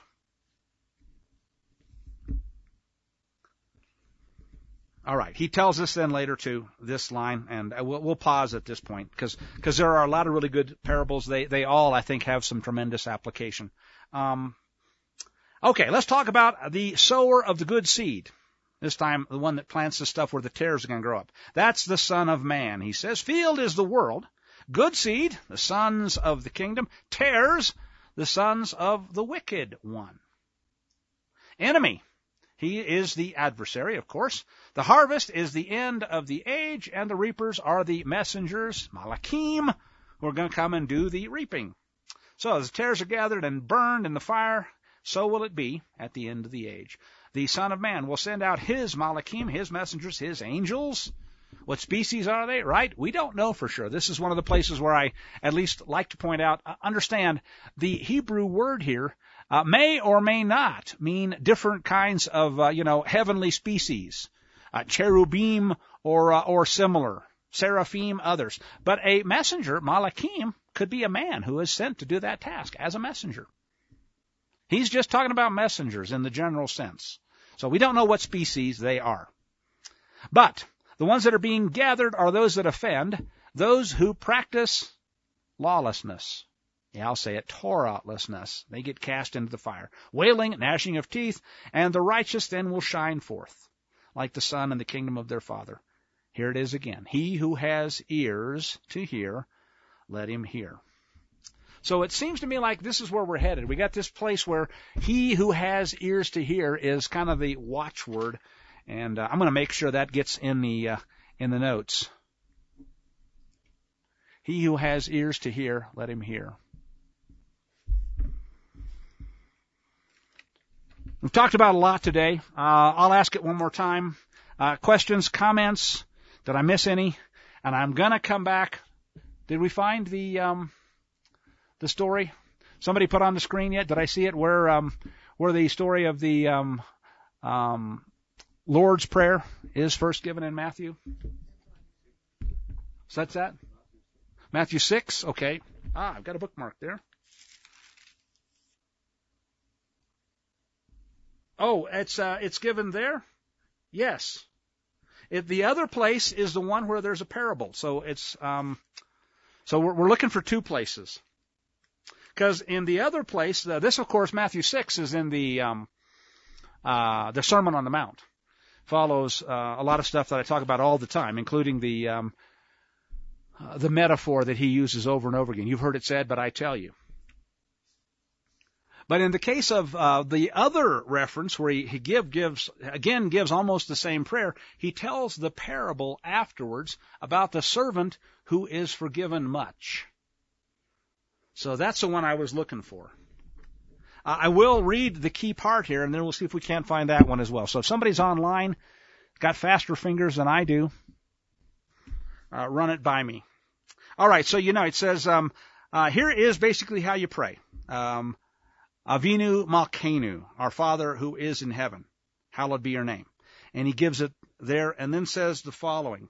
All right. He tells us then later to this line, and we'll pause at this point because there are a lot of really good parables. They all, I think, have some tremendous application. Okay, let's talk about the sower of the good seed. This time, the one that plants the stuff where the tares are going to grow up. That's the Son of Man. He says, field is the world. Good seed, the sons of the kingdom. Tares, the sons of the wicked one. Enemy. He is the adversary, of course. The harvest is the end of the age, and the reapers are the messengers, Malachim, who are going to come and do the reaping. So as the tares are gathered and burned in the fire, so will it be at the end of the age. The Son of Man will send out his Malachim, his messengers, his angels. What species are they? Right? We don't know for sure. This is one of the places where I at least like to point out, understand the Hebrew word here may or may not mean different kinds of, heavenly species, cherubim or similar, seraphim, others. But a messenger, Malachim, could be a man who is sent to do that task as a messenger. He's just talking about messengers in the general sense. So we don't know what species they are. But the ones that are being gathered are those that offend, those who practice lawlessness. Yeah, I'll say it, Torahlessness. They get cast into the fire. Wailing, gnashing of teeth, and the righteous then will shine forth, like the sun in the kingdom of their Father. Here it is again. He who has ears to hear, let him hear. So it seems to me like this is where we're headed. We got this place where he who has ears to hear is kind of the watchword, and I'm going to make sure that gets in the notes. He who has ears to hear, let him hear. We've talked about a lot today. I'll ask it one more time. Questions, comments? Did I miss any? And I'm going to come back. Did we find the story? Somebody put on the screen yet? Did I see it? Where the story of the Lord's Prayer is first given in Matthew? So that's that? Matthew 6? Okay. I've got a bookmark there. Oh, it's given there? Yes. The other place is the one where there's a parable. So it's so we're looking for two places. Because in the other place, this of course Matthew 6 is in the Sermon on the Mount. Follows a lot of stuff that I talk about all the time, including the metaphor that he uses over and over again. You've heard it said, but I tell you. But in the case of the other reference where he gives almost the same prayer, he tells the parable afterwards about the servant who is forgiven much. So that's the one I was looking for. I will read the key part here, and then we'll see if we can't find that one as well. So if somebody's online, got faster fingers than I do, run it by me. All right, so it says, here is basically how you pray. Avinu Malkeinu, our Father who is in heaven, hallowed be your name. And he gives it there and then says the following.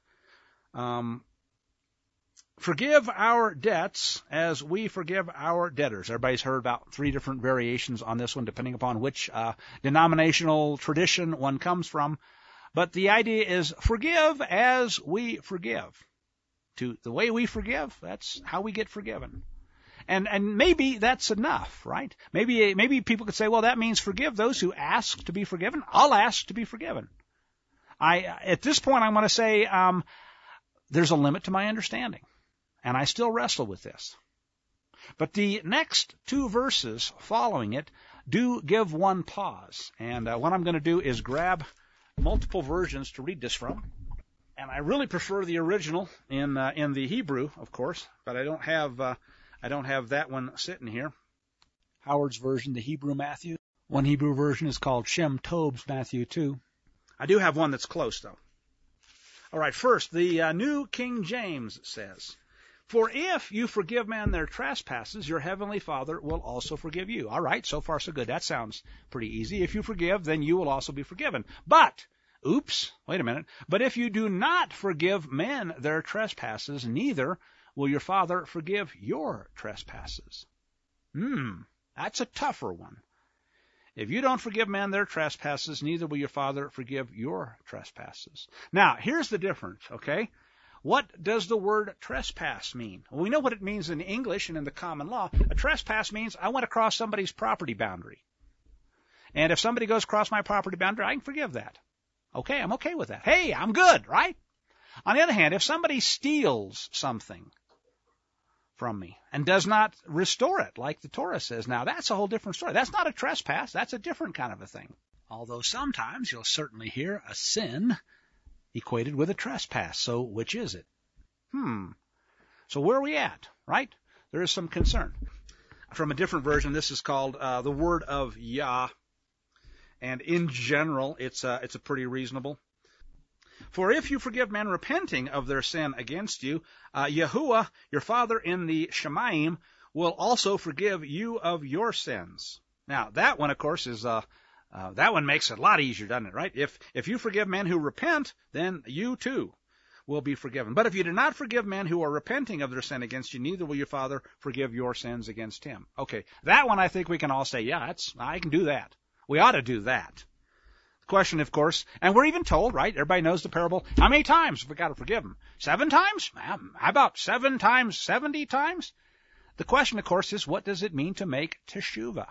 Forgive our debts as we forgive our debtors. Everybody's heard about 3 different variations on this one, depending upon which denominational tradition one comes from. But the idea is forgive as we forgive. The way we forgive, that's how we get forgiven. And maybe that's enough, right? Maybe people could say, well, that means forgive those who ask to be forgiven. I'll ask to be forgiven. At this point, I'm going to say there's a limit to my understanding, and I still wrestle with this. But the next 2 verses following it do give one pause, and what I'm going to do is grab multiple versions to read this from. And I really prefer the original in the Hebrew, of course, but I don't have that one sitting here. Howard's version, the Hebrew Matthew. One Hebrew version is called Shem Tob's Matthew 2. I do have one that's close, though. All right, first, the New King James says, "For if you forgive men their trespasses, your heavenly Father will also forgive you." All right, so far so good. That sounds pretty easy. If you forgive, then you will also be forgiven. But, wait a minute. But if you do not forgive men their trespasses, neither will your Father forgive your trespasses. That's a tougher one. If you don't forgive men their trespasses, neither will your Father forgive your trespasses. Now, here's the difference, okay? What does the word trespass mean? Well, we know what it means in English and in the common law. A trespass means I went across somebody's property boundary. And if somebody goes across my property boundary, I can forgive that. Okay, I'm okay with that. Hey, I'm good, right? On the other hand, if somebody steals something from me and does not restore it, like the Torah says, now that's a whole different story. That's not a trespass. That's a different kind of a thing. Although sometimes you'll certainly hear a sin equated with a trespass. So which is it? So where are we at, right? There is some concern. From a different version, this is called the word of Yah. And in general, it's a pretty reasonable. For if you forgive men repenting of their sin against you, Yahuwah, your Father in the Shemaim, will also forgive you of your sins. Now, that one, of course, is that one makes it a lot easier, doesn't it, right? If you forgive men who repent, then you too will be forgiven. But if you do not forgive men who are repenting of their sin against you, neither will your Father forgive your sins against him. Okay, that one I think we can all say, yeah, I can do that. We ought to do that. The question, of course, and we're even told, right? Everybody knows the parable. How many times have we got to forgive them? 7 times? How about 7 times, 70 times? The question, of course, is what does it mean to make teshuvah?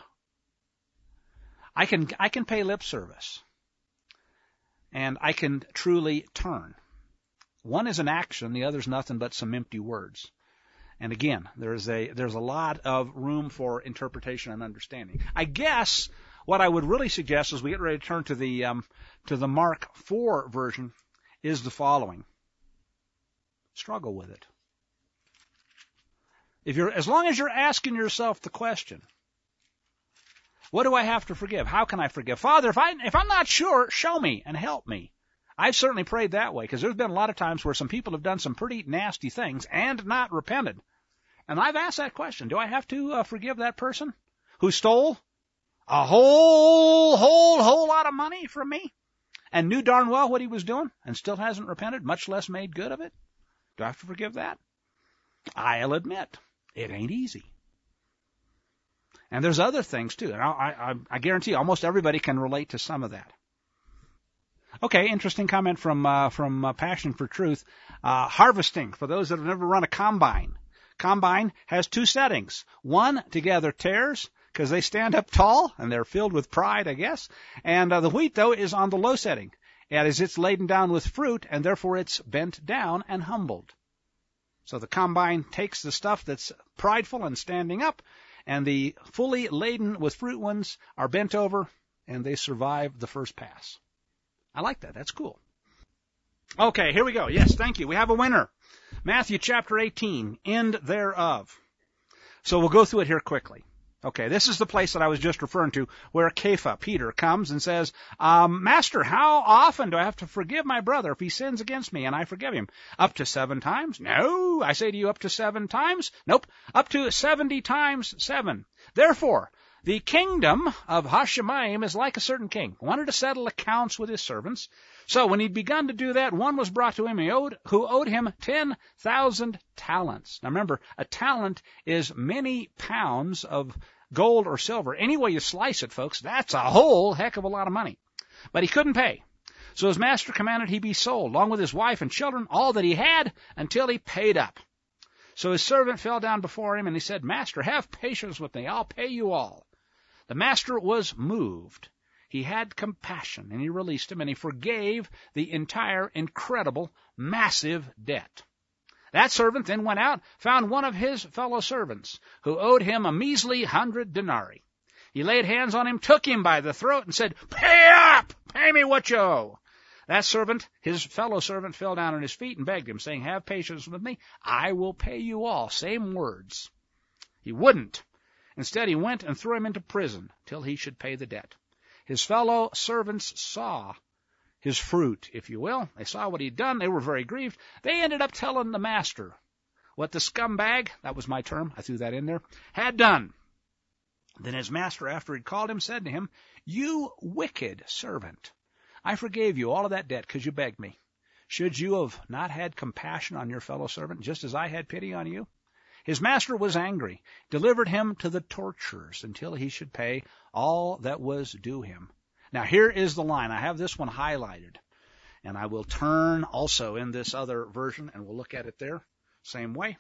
I can pay lip service, and I can truly turn. One is an action, the other is nothing but some empty words. And again, there's a lot of room for interpretation and understanding. I guess what I would really suggest as we get ready to turn to the Mark 4 version is the following: struggle with it. As long as you're asking yourself the question, what do I have to forgive? How can I forgive? Father, if I'm not sure, show me and help me. I've certainly prayed that way, because there's been a lot of times where some people have done some pretty nasty things and not repented. And I've asked that question: do I have to forgive that person who stole a whole lot of money from me and knew darn well what he was doing and still hasn't repented, much less made good of it? Do I have to forgive that? I'll admit, it ain't easy. And there's other things too. And I guarantee almost everybody can relate to some of that. Okay, interesting comment from Passion for Truth. Harvesting, for those that have never run a combine. Combine has 2 settings. One, to gather tares, because they stand up tall and they're filled with pride, I guess. And the wheat, though, is on the low setting. As it's laden down with fruit, and therefore it's bent down and humbled. So the combine takes the stuff that's prideful and standing up, and the fully laden with fruit ones are bent over, and they survive the first pass. I like that. That's cool. Okay, here we go. Yes, thank you. We have a winner. Matthew chapter 18, end thereof. So we'll go through it here quickly. Okay, this is the place that I was just referring to, where Kepha, Peter, comes and says, Master, how often do I have to forgive my brother if he sins against me and I forgive him? Up to 7 times? No, I say to you, up to 7 times? Nope, up to 70 times 7. Therefore, the kingdom of Hashemayim is like a certain king, wanted to settle accounts with his servants. So when he'd begun to do that, one was brought to him who owed him 10,000 talents. Now remember, a talent is many pounds of gold or silver. Any way you slice it, folks, that's a whole heck of a lot of money. But he couldn't pay. So his master commanded he be sold, along with his wife and children, all that he had, until he paid up. So his servant fell down before him, and he said, Master, have patience with me, I'll pay you all. The master was moved. He had compassion, and he released him, and he forgave the entire incredible, massive debt. That servant then went out, found one of his fellow servants, who owed him a measly 100 denarii. He laid hands on him, took him by the throat, and said, Pay up! Pay me what you owe. That servant, his fellow servant, fell down on his feet and begged him, saying, Have patience with me, I will pay you all. Same words. He wouldn't. Instead, he went and threw him into prison till he should pay the debt. His fellow servants saw his fruit, if you will. They saw what he'd done. They were very grieved. They ended up telling the master what the scumbag, that was my term, I threw that in there, had done. Then his master, after he'd called him, said to him, You wicked servant, I forgave you all of that debt because you begged me. Should you have not had compassion on your fellow servant, just as I had pity on you? His master was angry, delivered him to the torturers until he should pay all that was due him. Now here is the line. I have this one highlighted, and I will turn also in this other version, and we'll look at it there, same way.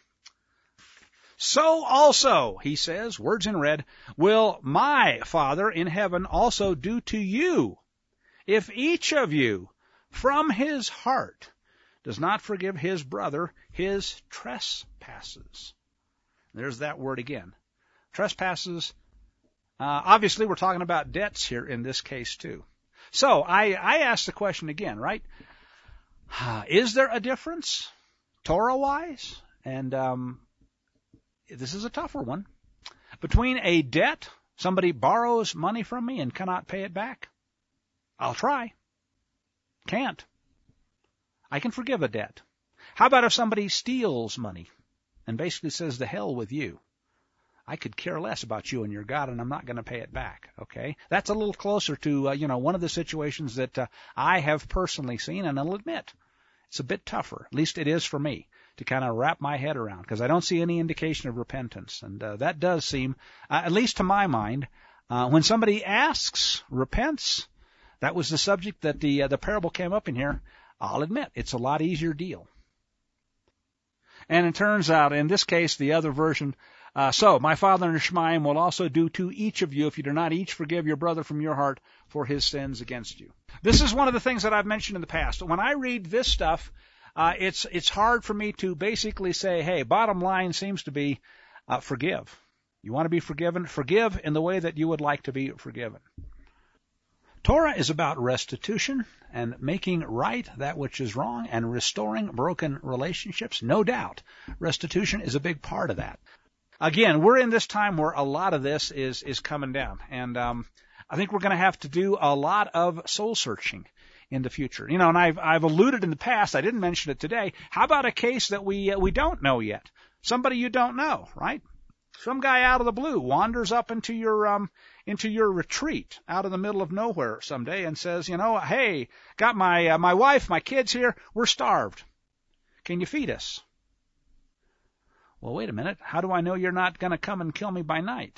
So also, he says, words in red, will my Father in heaven also do to you, if each of you from his heart does not forgive his brother his trespasses. There's that word again. Trespasses. Obviously, we're talking about debts here in this case, too. So I ask the question again, right? Is there a difference, Torah-wise? And this is a tougher one. Between a debt, somebody borrows money from me and cannot pay it back. I'll try. Can't. I can forgive a debt. How about if somebody steals money and basically says, "The hell with you. I could care less about you and your God, and I'm not going to pay it back." Okay? That's a little closer to, one of the situations that I have personally seen, and I'll admit, it's a bit tougher. At least it is for me to kind of wrap my head around, because I don't see any indication of repentance. And that does seem, at least to my mind, when somebody asks, repents, that was the subject that the parable came up in here, I'll admit, it's a lot easier deal. And it turns out, in this case, the other version, so my Father in Shemayim will also do to each of you if you do not each forgive your brother from your heart for his sins against you. This is one of the things that I've mentioned in the past. When I read this stuff, it's hard for me to basically say, hey, bottom line seems to be forgive. You want to be forgiven? Forgive in the way that you would like to be forgiven. Torah is about restitution and making right that which is wrong and restoring broken relationships. No doubt, restitution is a big part of that. Again, we're in this time where a lot of this is coming down, and I think we're going to have to do a lot of soul searching in the future. And I've alluded in the past, I didn't mention it today. How about a case that we don't know yet? Somebody you don't know, right? Some guy out of the blue wanders up into your retreat out in the middle of nowhere someday and says, hey, got my wife, my kids here, we're starved. Can you feed us? Well, wait a minute. How do I know you're not going to come and kill me by night?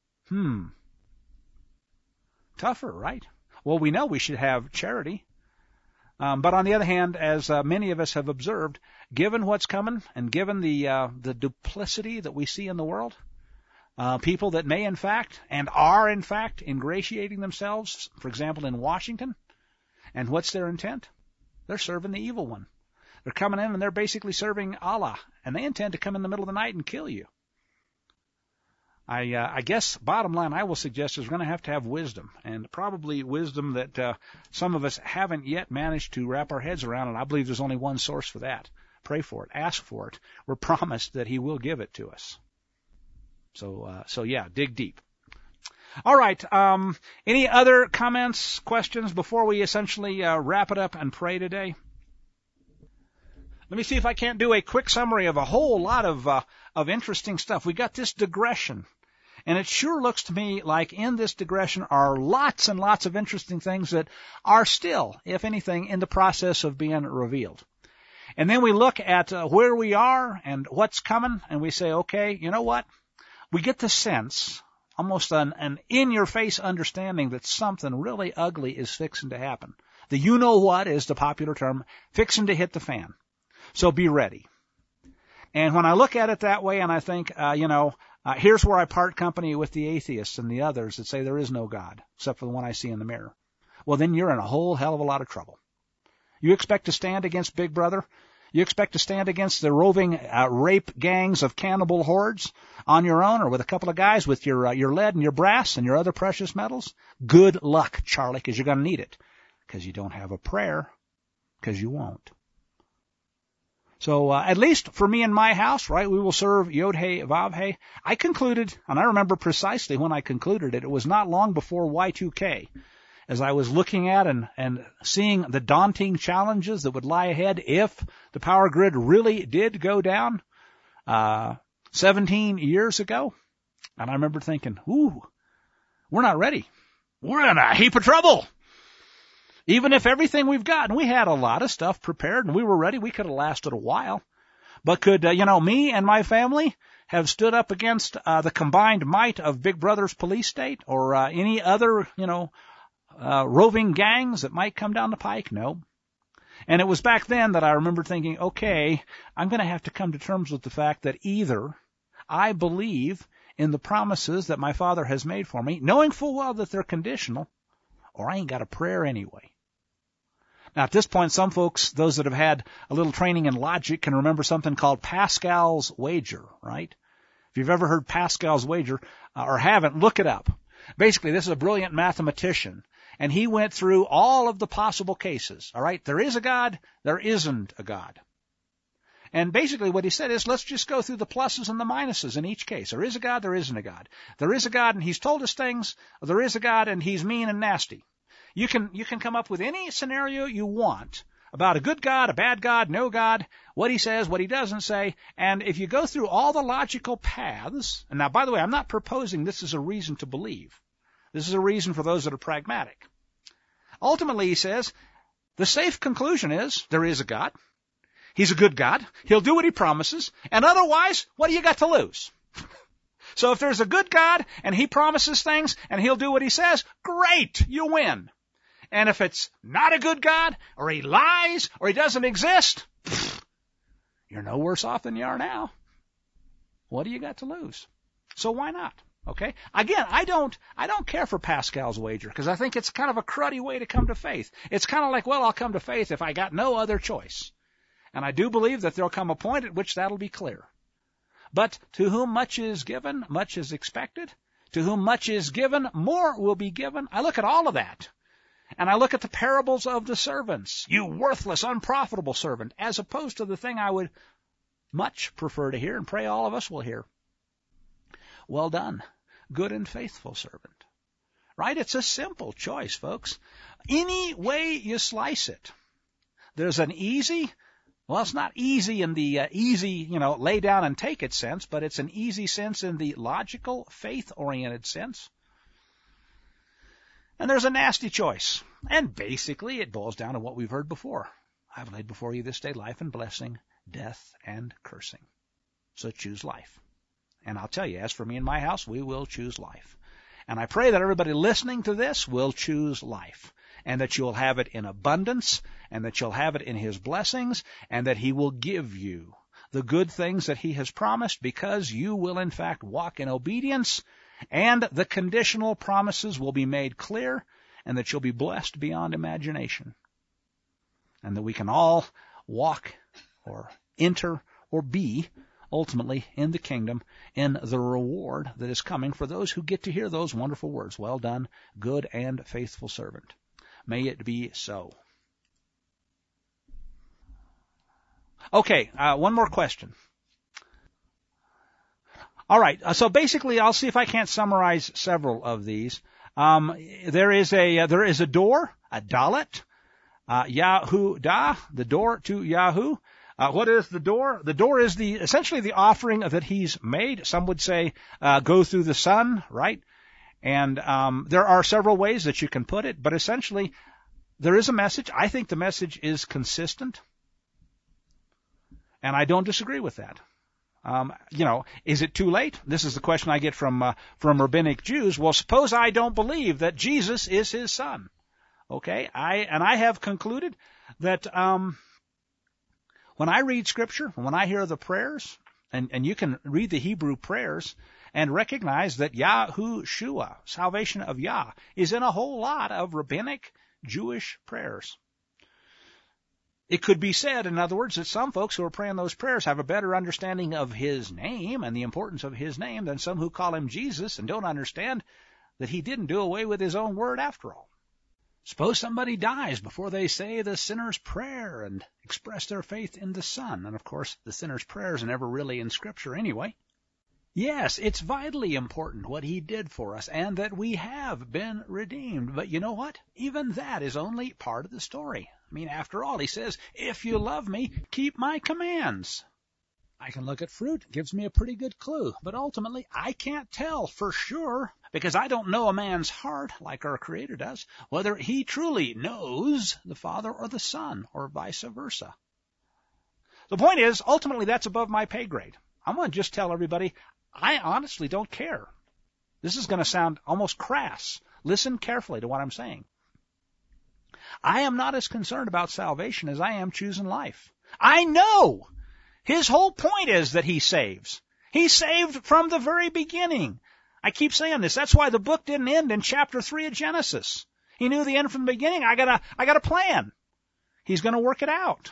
Tougher, right? Well, we know we should have charity. But on the other hand, as many of us have observed, given what's coming and given the duplicity that we see in the world, people that may in fact and are in fact ingratiating themselves, for example, in Washington, and what's their intent? They're serving the evil one. They're coming in and they're basically serving Allah, and they intend to come in the middle of the night and kill you. I guess bottom line I will suggest is we're going to have wisdom, and probably wisdom that some of us haven't yet managed to wrap our heads around, and I believe there's only one source for that. Pray for it. Ask for it. We're promised that He will give it to us. So yeah, dig deep. All right. Any other comments, questions before we essentially wrap it up and pray today? Let me see if I can't do a quick summary of a whole lot of interesting stuff. We got this digression, and it sure looks to me like in this digression are lots and lots of interesting things that are still, if anything, in the process of being revealed. And then we look at where we are and what's coming, and we say, okay, you know what? We get the sense, almost an in-your-face understanding that something really ugly is fixing to happen. The you-know-what is the popular term, fixing to hit the fan. So be ready. And when I look at it that way and I think, here's where I part company with the atheists and the others that say there is no God, except for the one I see in the mirror, well, then you're in a whole hell of a lot of trouble. You expect to stand against Big Brother? You expect to stand against the roving rape gangs of cannibal hordes on your own or with a couple of guys with your lead and your brass and your other precious metals? Good luck, Charlie, because you're going to need it. Because you don't have a prayer, because you won't. So at least for me and my house, right, we will serve Yod-Heh, Vav-Heh. I concluded, and I remember precisely when I concluded it, it was not long before Y2K, as I was looking at and seeing the daunting challenges that would lie ahead if the power grid really did go down 17 years ago. And I remember thinking, we're not ready. We're in a heap of trouble. Even if everything we've got, and we had a lot of stuff prepared and we were ready, we could have lasted a while. But could, me and my family have stood up against the combined might of Big Brother's police state or any other, roving gangs that might come down the pike? No. And it was back then that I remember thinking, okay, I'm going to have to come to terms with the fact that either I believe in the promises that my Father has made for me, knowing full well that they're conditional, or I ain't got a prayer anyway. Now, at this point, some folks, those that have had a little training in logic, can remember something called Pascal's wager, right? If you've ever heard Pascal's wager or haven't, look it up. Basically, this is a brilliant mathematician, and he went through all of the possible cases. All right, there is a God, there isn't a God. And basically what he said is, let's just go through the pluses and the minuses in each case. There is a God, there isn't a God. There is a God and he's told us things. There is a God and he's mean and nasty. You can come up with any scenario you want about a good God, a bad God, no God, what he says, what he doesn't say. And if you go through all the logical paths, and now, by the way, I'm not proposing this is a reason to believe. This is a reason for those that are pragmatic. Ultimately, he says, the safe conclusion is there is a God. He's a good God. He'll do what he promises. And otherwise, what do you got to lose? So if there's a good God and he promises things and he'll do what he says, great, you win. And if it's not a good God, or he lies, or he doesn't exist, you're no worse off than you are now. What do you got to lose? So why not? Okay? Again, I don't care for Pascal's wager, because I think it's kind of a cruddy way to come to faith. It's kind of like, well, I'll come to faith if I got no other choice. And I do believe that there'll come a point at which that'll be clear. But to whom much is given, much is expected. To whom much is given, more will be given. I look at all of that. And I look at the parables of the servants. You worthless, unprofitable servant, as opposed to the thing I would much prefer to hear, and pray all of us will hear. Well done, good and faithful servant. Right? It's a simple choice, folks. Any way you slice it. There's an easy, well, it's not easy in the easy, lay down and take it sense, but it's an easy sense in the logical, faith-oriented sense. And there's a nasty choice. And basically, it boils down to what we've heard before. I've laid before you this day life and blessing, death and cursing. So choose life. And I'll tell you, as for me and my house, we will choose life. And I pray that everybody listening to this will choose life, and that you'll have it in abundance, and that you'll have it in his blessings, and that he will give you the good things that he has promised, because you will in fact walk in obedience, and the conditional promises will be made clear, and that you'll be blessed beyond imagination. And that we can all walk or enter or be ultimately in the kingdom, in the reward that is coming for those who get to hear those wonderful words. Well done, good and faithful servant. May it be so. Okay, one more question. All right, so basically I'll see if I can't summarize several of these. There is a door, a dalet, Yahudah, the door to Yahoo. What is the door? The door is essentially the offering that he's made. Some would say go through the Son, right? And there are several ways that you can put it, but essentially there is a message. I think the message is consistent, and I don't disagree with that. Is it too late? This is the question I get from rabbinic Jews. Well, suppose I don't believe that Jesus is his son. Okay, I have concluded that when I read Scripture, when I hear the prayers, and you can read the Hebrew prayers and recognize that Yahushua, salvation of Yah, is in a whole lot of rabbinic Jewish prayers. It could be said, in other words, that some folks who are praying those prayers have a better understanding of his name and the importance of his name than some who call him Jesus and don't understand that he didn't do away with his own word after all. Suppose somebody dies before they say the sinner's prayer and express their faith in the Son. And, of course, the sinner's prayers are never really in Scripture anyway. Yes, it's vitally important what he did for us and that we have been redeemed. But you know what? Even that is only part of the story. I mean, after all, he says, if you love me, keep my commands. I can look at fruit. It gives me a pretty good clue. But ultimately, I can't tell for sure, because I don't know a man's heart like our Creator does, whether he truly knows the Father or the Son, or vice versa. The point is, ultimately, that's above my pay grade. I'm going to just tell everybody, I honestly don't care. This is going to sound almost crass. Listen carefully to what I'm saying. I am not as concerned about salvation as I am choosing life. I know his whole point is that he saves. He saved from the very beginning. I keep saying this. That's why the book didn't end in chapter 3 of Genesis. He knew the end from the beginning. I got a plan. He's going to work it out.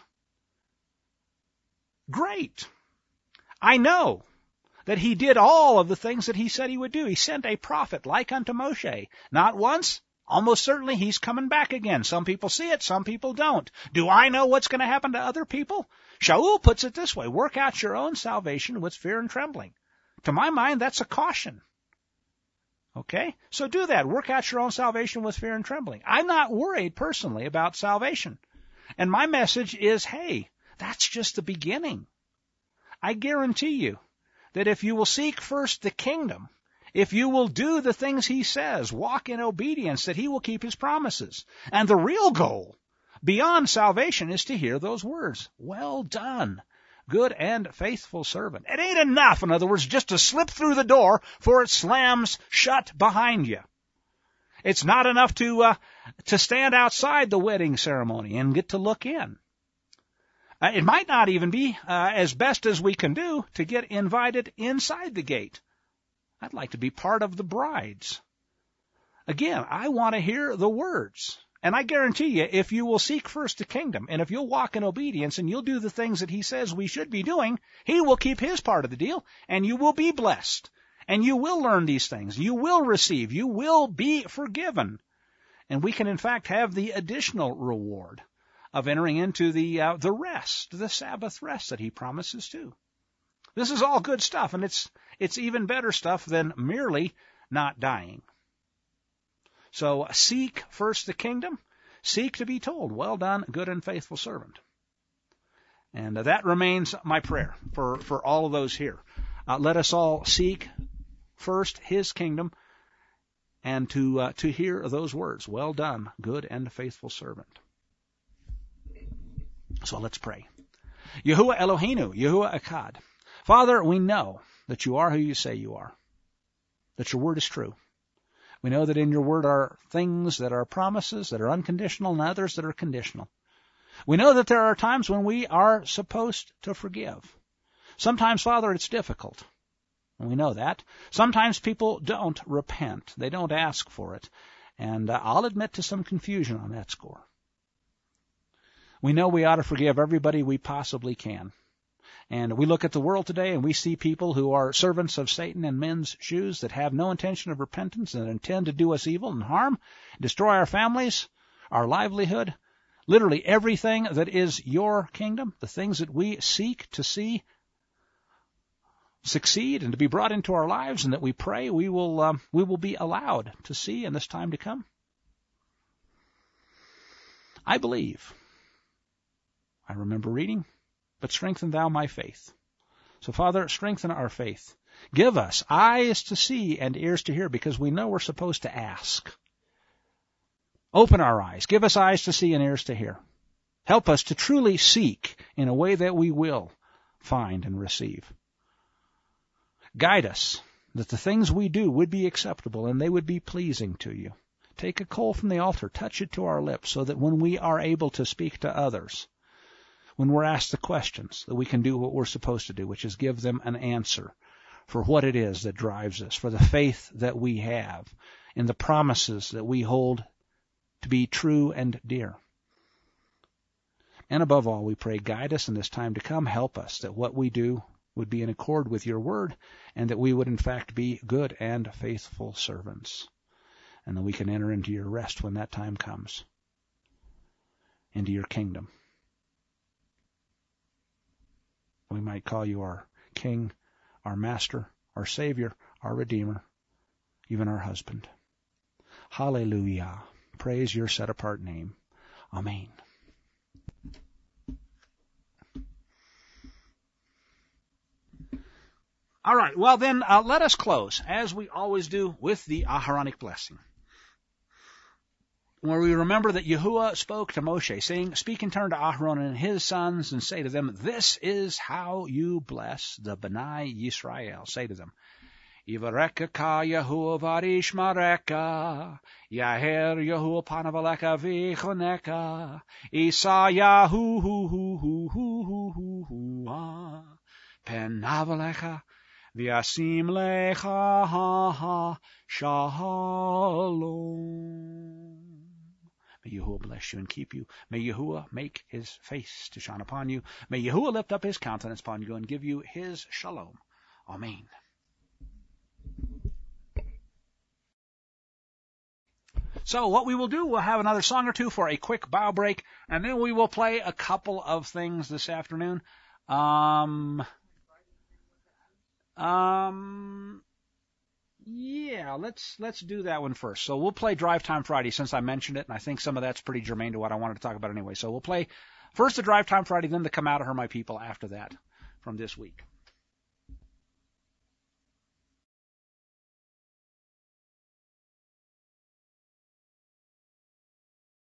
Great. I know that he did all of the things that he said he would do. He sent a prophet like unto Moshe, not once, Almost certainly he's coming back again. Some people see it, some people don't. Do I know what's going to happen to other people? Shaul puts it this way, work out your own salvation with fear and trembling. To my mind, that's a caution. Okay? So do that. Work out your own salvation with fear and trembling. I'm not worried personally about salvation. And my message is, hey, that's just the beginning. I guarantee you that if you will seek first the kingdom, if you will do the things he says, walk in obedience, that he will keep his promises. And the real goal beyond salvation is to hear those words. Well done, good and faithful servant. It ain't enough, in other words, just to slip through the door for it slams shut behind you. It's not enough to stand outside the wedding ceremony and get to look in. It might not even be as best as we can do to get invited inside the gate. I'd like to be part of the brides. Again, I want to hear the words. And I guarantee you, if you will seek first the kingdom, and if you'll walk in obedience and you'll do the things that he says we should be doing, he will keep his part of the deal, and you will be blessed. And you will learn these things. You will receive. You will be forgiven. And we can, in fact, have the additional reward of entering into the rest, the Sabbath rest that he promises too. This is all good stuff, and it's even better stuff than merely not dying. So seek first the kingdom. Seek to be told, well done, good and faithful servant. And that remains my prayer for all of those here. Let us all seek first his kingdom and to hear those words, well done, good and faithful servant. So let's pray. Yahuwah Eloheinu, Yahuwah Echad. Father, we know that you are who you say you are, that your word is true. We know that in your word are things that are promises that are unconditional and others that are conditional. We know that there are times when we are supposed to forgive. Sometimes, Father, it's difficult, and we know that. Sometimes people don't repent. They don't ask for it, and I'll admit to some confusion on that score. We know we ought to forgive everybody we possibly can. And we look at the world today and we see people who are servants of Satan in men's shoes that have no intention of repentance and intend to do us evil and harm, destroy our families, our livelihood, literally everything that is your kingdom, the things that we seek to see succeed and to be brought into our lives, and that we pray we will be allowed to see in this time to come. I believe. I remember reading, but strengthen thou my faith. So, Father, strengthen our faith. Give us eyes to see and ears to hear, because we know we're supposed to ask. Open our eyes. Give us eyes to see and ears to hear. Help us to truly seek in a way that we will find and receive. Guide us that the things we do would be acceptable and they would be pleasing to you. Take a coal from the altar, touch it to our lips, so that when we are able to speak to others, when we're asked the questions, that we can do what we're supposed to do, which is give them an answer for what it is that drives us, for the faith that we have, in the promises that we hold to be true and dear. And above all, we pray, guide us in this time to come. Help us that what we do would be in accord with your word, and that we would in fact be good and faithful servants, and that we can enter into your rest when that time comes, into your kingdom. We might call you our King, our Master, our Savior, our Redeemer, even our husband. Hallelujah. Praise your set-apart name. Amen. All right, well then, let us close, as we always do, with the Aharonic blessing, where we remember that Yahuwah spoke to Moshe, saying, speak in turn to Aharon and his sons, and say to them, this is how you bless the B'nai Yisrael. Say to them, Yivareka ka Yahuwah varishmareka, Yaher Yahuwah panavaleka vichoneka, Isa Yahu hu hu hu hu hu hu hu penavalecha, V'yasim lecha ha ha shalom. May Yahuwah bless you and keep you. May Yahuwah make his face to shine upon you. May Yahuwah lift up his countenance upon you and give you his shalom. Amen. So what we will do, we'll have another song or two for a quick bio break, and then we will play a couple of things this afternoon. Yeah, let's do that one first. So we'll play Drive Time Friday since I mentioned it, and I think some of that's pretty germane to what I wanted to talk about anyway. So we'll play first the Drive Time Friday, then the Come Out of Her, My People after that from this week.